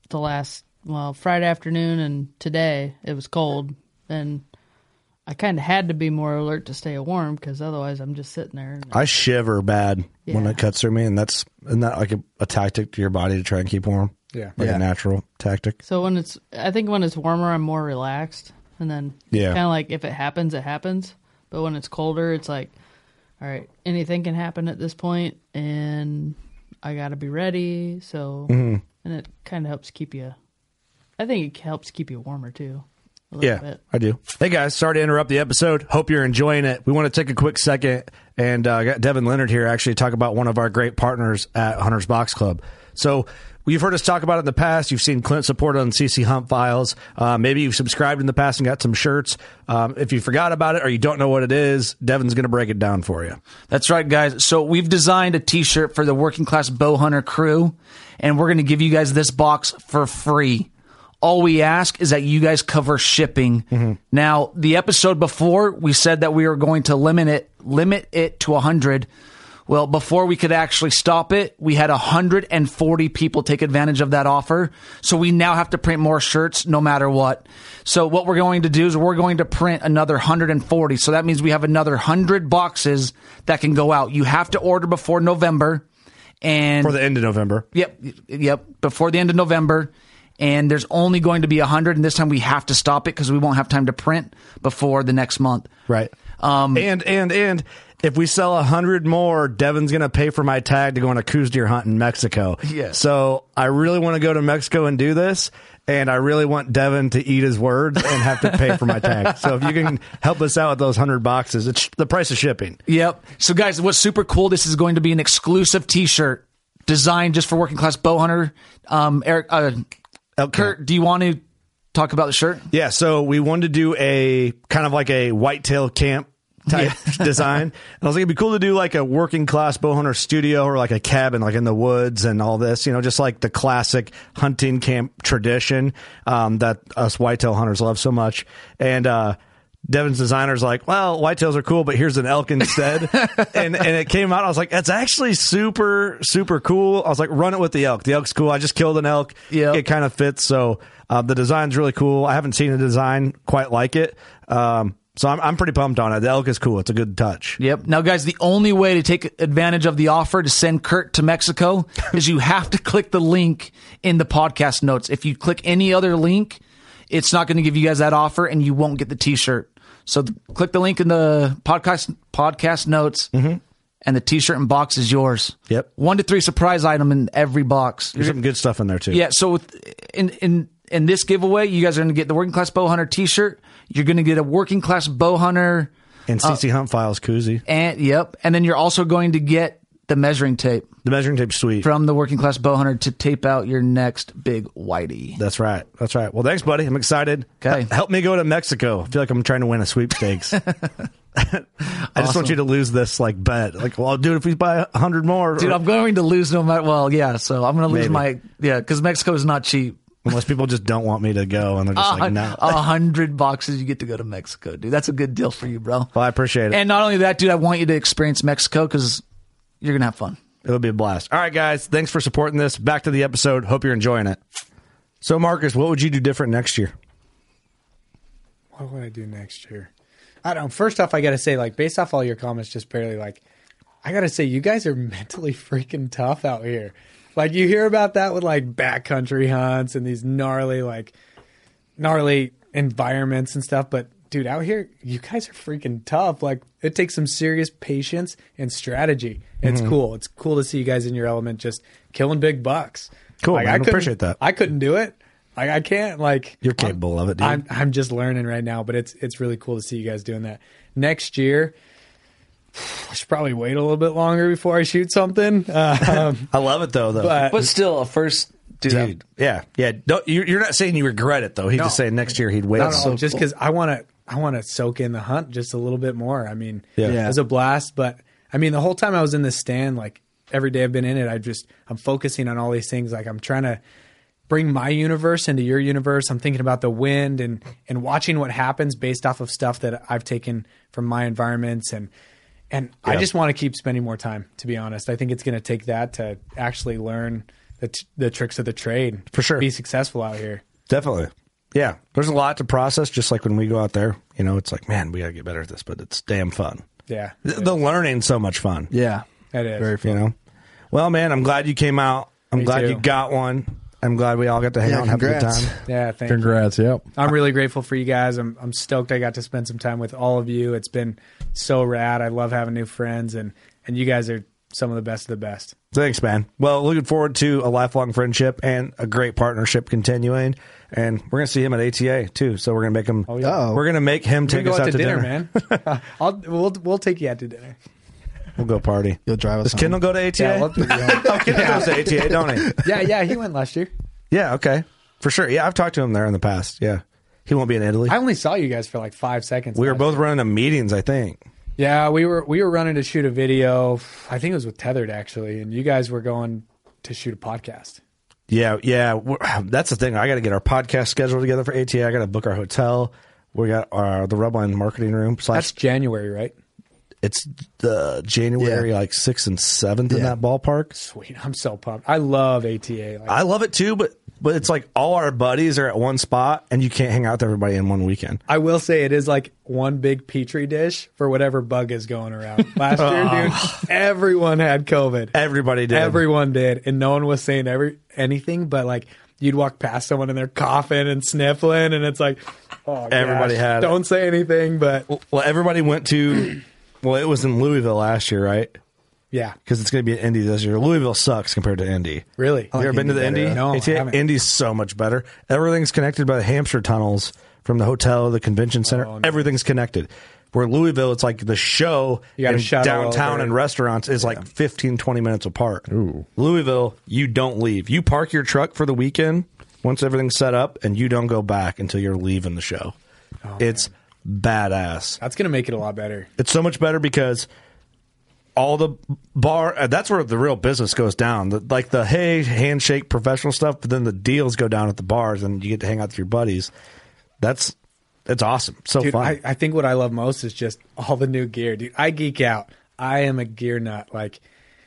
Friday afternoon and today, it was cold, and I kind of had to be more alert to stay warm because otherwise I'm just sitting there. I shiver bad when Yeah. it cuts through me, and isn't that like a tactic to your body to try and keep warm? Yeah. Like Yeah. a natural tactic. So I think when it's warmer, I'm more relaxed, and then Yeah. kind of like if it happens, it happens. But when it's colder, it's like, all right, anything can happen at this point, and I got to be ready. So, and it kind of helps keep you. I think it helps keep you warmer too. A little Yeah, bit. I do. Hey guys, sorry to interrupt the episode. Hope you're enjoying it. We want to take a quick second and got Devin Leonard here actually talk about one of our great partners at Hunter's Box Club. So you've heard us talk about it in the past. You've seen Clint support on CC Hunt Files. Maybe you've subscribed in the past and got some shirts. If you forgot about it or you don't know what it is, Devin's going to break it down for you. That's right, guys. So we've designed a T-shirt for the working class bow hunter crew, and we're going to give you guys this box for free. All we ask is that you guys cover shipping. Now, the episode before, we said that we were going to limit it to 100. Well, before we could actually stop it, we had 140 people take advantage of that offer. So we now have to print more shirts no matter what. So what we're going to do is we're going to print another 140. So that means we have another 100 boxes that can go out. You have to order before November. And For the end of November. Yep. Before the end of November. And there's only going to be 100. And this time we have to stop it because we won't have time to print before the next month. Right. And if we sell 100 more, Devin's going to pay for my tag to go on a Coos deer hunt in Mexico. Yes. So I really want to go to Mexico and do this. And I really want Devin to eat his words and have to pay for my tag. So if you can help us out with those 100 boxes, it's the price of shipping. Yep. So guys, what's super cool, this is going to be an exclusive T-shirt designed just for working class bow hunter. Eric, Kurt, do you want to talk about the shirt? Yeah. So we wanted to do a kind of like a whitetail camp type design. And I was like, it'd be cool to do like a working class bow hunter studio or like a cabin, like in the woods and all this, just like the classic hunting camp tradition, that us whitetail hunters love so much. And, Devin's designer's like, well, whitetails are cool, but here's an elk instead. and it came out. I was like, that's actually super, super cool. I was like, run it with the elk. The elk's cool. I just killed an elk. Yep. It kind of fits. So, the design's really cool. I haven't seen a design quite like it. So I'm pretty pumped on it. The elk is cool. It's a good touch. Yep. Now, guys, the only way to take advantage of the offer to send Kurt to Mexico is you have to click the link in the podcast notes. If you click any other link, it's not going to give you guys that offer and you won't get the T-shirt. So click the link in the podcast notes and the T-shirt and box is yours. Yep. 1 to 3 surprise item in every box. There's some good stuff in there too. Yeah. So in this giveaway, you guys are going to get the Working Class Bow Hunter T-shirt. You're going to get a Working Class Bow Hunter and CC Hunt Files koozie. And then you're also going to get the measuring tape. The measuring tape's sweet. From the Working Class Bow Hunter to tape out your next big whitey. That's right. That's right. Well, thanks, buddy. I'm excited. Okay. Help me go to Mexico. I feel like I'm trying to win a sweepstakes. I just want you to lose this like bet. Like, well, I'll do it if we buy 100 more. Dude, I'm going to lose no matter. Well, yeah. So I'm going to lose because Mexico is not cheap. Unless people just don't want me to go and they're just like, no. 100 boxes, you get to go to Mexico, dude. That's a good deal for you, bro. Well, I appreciate it. And not only that, dude, I want you to experience Mexico because you're going to have fun. It'll be a blast. All right, guys. Thanks for supporting this. Back to the episode. Hope you're enjoying it. So, Marcus, what would you do different next year? What would I do next year? I don't know. First off, I got to say, like, based off all your comments, just barely, like, I got to say, you guys are mentally freaking tough out here. Like, you hear about that with, like, backcountry hunts and these gnarly environments and stuff. But, dude, out here, you guys are freaking tough. Like, it takes some serious patience and strategy. It's cool. It's cool to see you guys in your element just killing big bucks. Cool, like, man. I appreciate that. I couldn't do it. Like, I can't. Like, you're capable of it, dude. I'm just learning right now, but it's really cool to see you guys doing that. Next year, I should probably wait a little bit longer before I shoot something. I love it though. But still, a first dude. Yeah. You're not saying you regret it though. He's just saying next year he'd wait. Just because I want to soak in the hunt just a little bit more. I mean, Yeah. it was a blast, but I mean, the whole time I was in this stand, like every day I've been in it, I'm focusing on all these things. Like I'm trying to bring my universe into your universe. I'm thinking about the wind and watching what happens based off of stuff that I've taken from my environments. And I just want to keep spending more time, to be honest. I think it's going to take that to actually learn the tricks of the trade. For sure. Be successful out here. Definitely. Yeah. There's a lot to process, just like when we go out there. You know, it's like, man, we got to get better at this, but it's damn fun. Yeah. The learning's so much fun. Yeah. It is. Very fun. You know? Well, man, I'm glad you came out. I'm glad you got one. I'm glad we all got to hang out and have a good time. Yeah, thank you. Congrats, yep. I'm really grateful for you guys. I'm stoked I got to spend some time with all of you. It's been so rad. I love having new friends, and you guys are some of the best of the best. Thanks, man. Well, looking forward to a lifelong friendship and a great partnership continuing. And we're going to see him at ATA, too. So we're going to make him we're going to make him take us out to dinner, man. We'll take you out to dinner. We'll go party. You'll drive us Does Kendall go to ATA? Yeah, Kendall goes to ATA, don't he? Yeah, he went last year. Yeah, okay. For sure. Yeah, I've talked to him there in the past. Yeah. He won't be in Italy. I only saw you guys for like 5 seconds. We were both running to meetings, I think. Yeah, we were running to shoot a video. I think it was with Tethered, actually. And you guys were going to shoot a podcast. Yeah. That's the thing. I got to get our podcast schedule together for ATA. I got to book our hotel. We got the Rubline marketing room. That's January, right? It's the January, like 6th and 7th in that ballpark. Sweet. I'm so pumped. I love ATA. I love it too, but it's like all our buddies are at one spot and you can't hang out with everybody in one weekend. I will say it is like one big petri dish for whatever bug is going around. Last year, dude, everyone had COVID. Everybody did. Everyone did. And no one was saying anything, but like you'd walk past someone and they're coughing and sniffling and it's like, oh, everybody gosh, had don't say anything, but. Well, everybody went to. Well, it was in Louisville last year, right? Yeah. Because it's going to be in Indy this year. Louisville sucks compared to Indy. Really? Have you ever been to the Indy? No, I haven't. Indy's so much better. Everything's connected by the Hampshire tunnels from the hotel, the convention center. Oh, no. Everything's connected. Where Louisville, it's like the show and downtown and restaurants is like 15, 20 minutes apart. Ooh. Louisville, you don't leave. You park your truck for the weekend once everything's set up, and you don't go back until you're leaving the show. Oh, it's badass. That's going to make it a lot better. It's so much better because all the bar, that's where the real business goes down. Like the handshake, professional stuff, but then the deals go down at the bars and you get to hang out with your buddies. It's awesome. So dude, fun. I think what I love most is just all the new gear, dude. I geek out. I am a gear nut. Like,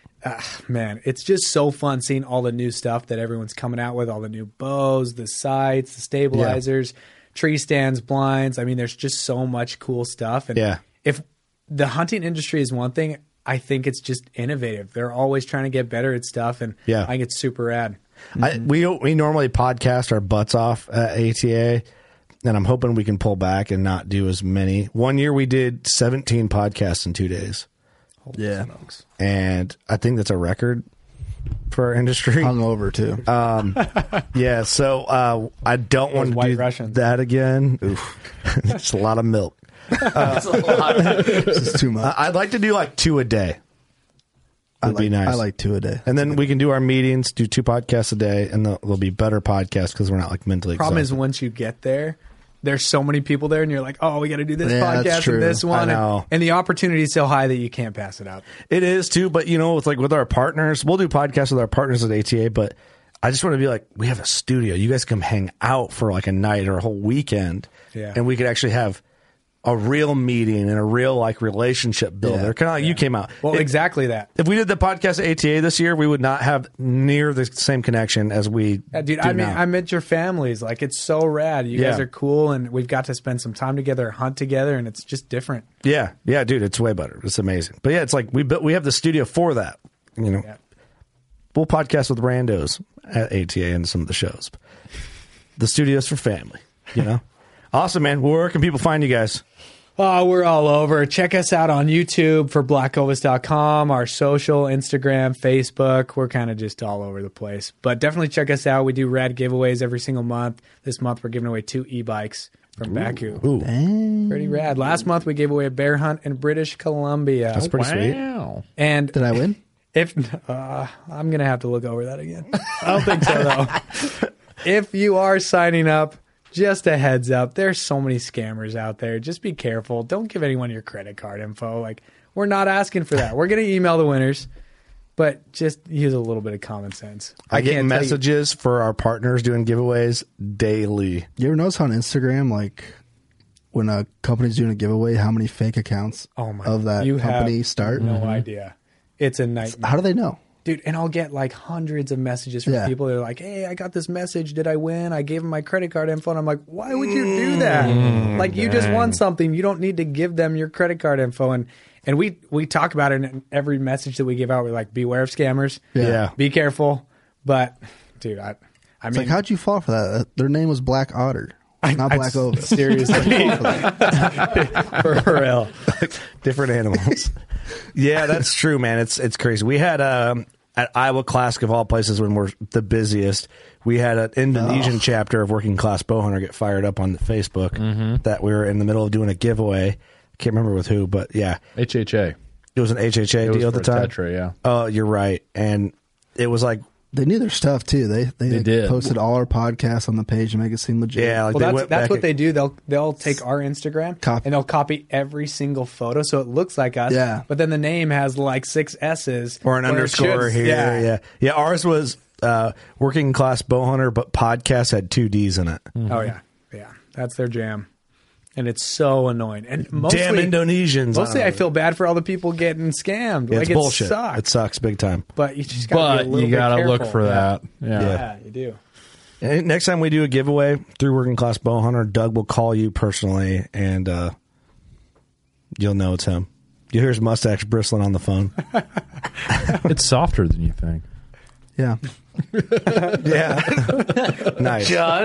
man, it's just so fun seeing all the new stuff that everyone's coming out with, all the new bows, the sights, the stabilizers, tree stands, blinds. I mean, there's just so much cool stuff. And if the hunting industry is one thing, I think it's just innovative. They're always trying to get better at stuff, and I think it's super rad. We normally podcast our butts off at ATA, and I'm hoping we can pull back and not do as many. One year we did 17 podcasts in 2 days. Yeah. And I think that's a record for our industry. Hungover too. Yeah, so I don't want to do that again. Oof. It's a lot of milk. That's a lot. This is too much. I'd like to do like 2 a day. Would be nice. I like 2 a day. And then we can do our meetings, do 2 podcasts a day, and they'll be better podcasts because we're not like mentally Problem exhausted. is, once you get there, there's so many people there, and you're like, oh, we got to do this Yeah, that's podcast true. and this one. I know. And the opportunity is so high that you can't pass it up. It is too, but you know, it's like with our partners, we'll do podcasts with our partners at ATA, but I just want to be like, we have a studio. You guys come hang out for like a night or a whole weekend, Yeah. and we could actually have a real meeting and a real like relationship builder. Yeah. Kind of like you came out. Well, exactly that. If we did the podcast at ATA this year, we would not have near the same connection as we Yeah, dude, do I mean, now. I met your families. Like, it's so rad. You guys Yeah. are cool, and we've got to spend some time together, hunt together, and it's just different. Yeah, dude, it's way better. It's amazing. But yeah, it's like we have the studio for that. You know, we'll podcast with randos at ATA and some of the shows. The studio's for family. You know, awesome, man. Where can people find you guys? Oh, we're all over. Check us out on YouTube for blackovis.com, our social, Instagram, Facebook. We're kind of just all over the place. But definitely check us out. We do rad giveaways every single month. This month we're giving away 2 e-bikes from Baku. Pretty rad. Last month we gave away a bear hunt in British Columbia. That's pretty sweet. And did I win? If I'm going to have to look over that again. I don't think so, though. If you are signing up, just a heads up, there's so many scammers out there. Just be careful. Don't give anyone your credit card info. Like, we're not asking for that. We're going to email the winners, but just use a little bit of common sense. I get can't tell you- messages for our partners doing giveaways daily. You ever notice on Instagram, like when a company's doing a giveaway, how many fake accounts of that you company have start? No idea. It's a nightmare. How do they know? Dude, and I'll get like hundreds of messages from Yeah. people that are like, hey, I got this message. Did I win? I gave them my credit card info. And I'm like, why would you do that? Like, you just won something. You don't need to give them your credit card info. And we talk about it in every message that we give out. We're like, beware of scammers. Yeah. Be careful. But, dude, I It's mean, like, how'd you fall for that? Their name was Black Otter, not Black Ovis. seriously. How'd you fall for that? For real. Different animals. Yeah, that's true, man. It's crazy. We had at Iowa Classic of all places when we're the busiest, we had an Indonesian chapter of Working Class Bowhunter get fired up on Facebook that we were in the middle of doing a giveaway. I can't remember with who, but yeah, HHA. It was an HHA It was deal at for the time. Tetra, yeah. Oh, you're right, and it was like They knew their stuff too. They did. posted all our podcasts on the page to make it seem legit. Yeah, like Well, that's what they do. They'll take our Instagram and they'll copy every single photo so it looks like us. Yeah. But then the name has like 6 S's or an where it underscore should- here. Yeah. Ours was Working Class Bowhunter, but podcast had 2 D's in it. Oh yeah, that's their jam, and it's so annoying. And mostly, Damn Indonesians! Mostly, I feel bad for all the people getting scammed. Yeah, like it's bullshit. It sucks. It sucks big time. But you just gotta be a little bit gotta look careful. for that. Yeah, you do. And next time we do a giveaway through Working Class Bowhunter, Doug will call you personally, and you'll know it's him. You'll hear his mustache bristling on the phone. It's softer than you think. Yeah. Yeah. Nice. John.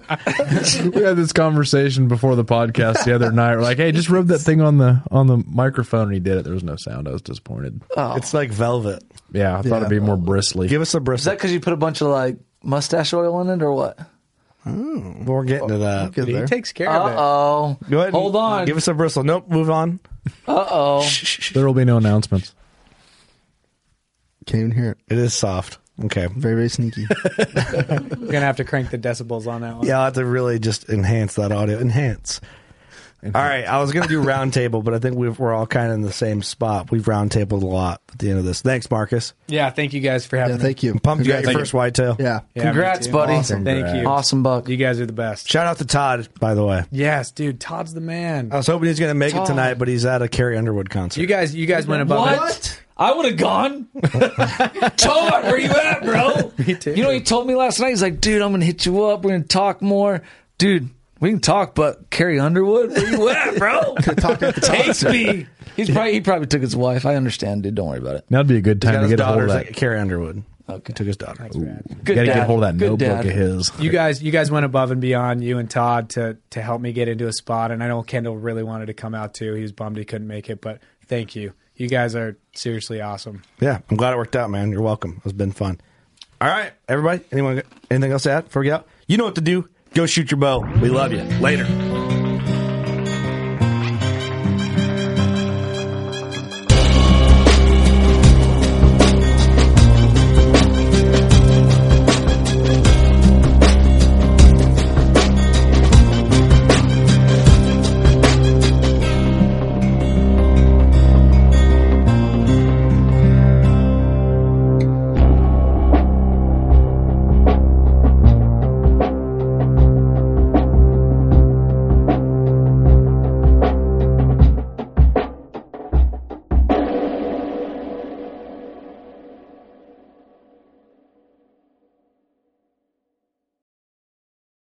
We had this conversation before the podcast the other night. We're like, hey, just rub that thing on the microphone, and he did it. There was no sound. I was disappointed. Oh. It's like velvet. Yeah, I thought it'd be more bristly. Give us a Is bristle. that because you put a bunch of like mustache oil in it or what? We're getting to that. He takes care of it. Uh-oh. Go ahead. and Hold on. Give us a bristle. Nope. Move on. Uh-oh. There will be no announcements. Can't even hear it. It is soft. Okay. Very, very sneaky. We're gonna have to crank the decibels on that one. Yeah, I'll have to really just enhance that audio. Enhance. All right, I was going to do roundtable, but I think we're all kind of in the same spot. We've roundtabled a lot at the end of this. Thanks, Marcus. Yeah, thank you guys for having me. Thank you. Pumped you got your Thank first whitetail. Yeah. Yeah, Congrats, me too. buddy. Awesome. Thank you. Awesome buck. You guys are the best. Shout out to Todd, by the way. Yes, dude. Todd's the man. I was hoping he's going to make it Todd. tonight, but he's at a Carrie Underwood concert. You guys went above it. What? I would have gone. Todd, where you at, bro? Me too. You know, he told me last night, he's like, dude, I'm going to hit you up. We're going to talk more. Dude, we can talk, but Carrie Underwood, where you at, bro? Takes me. He probably took his wife. I understand, dude. Don't worry about it. That'd be a good He's got time to his get a hold of daughters that. at Carrie Underwood. Okay. Took his daughter. Good Gotta dad. get a hold of that Good notebook dad. of his. You guys went above and beyond, you and Todd, to help me get into a spot. And I know Kendall really wanted to come out too. He was bummed he couldn't make it, but thank you. You guys are seriously awesome. Yeah, I'm glad it worked out, man. You're welcome. It's been fun. All right, everybody. Anything else to add before we get out? You know what to do. Go shoot your bow. We love you. Later.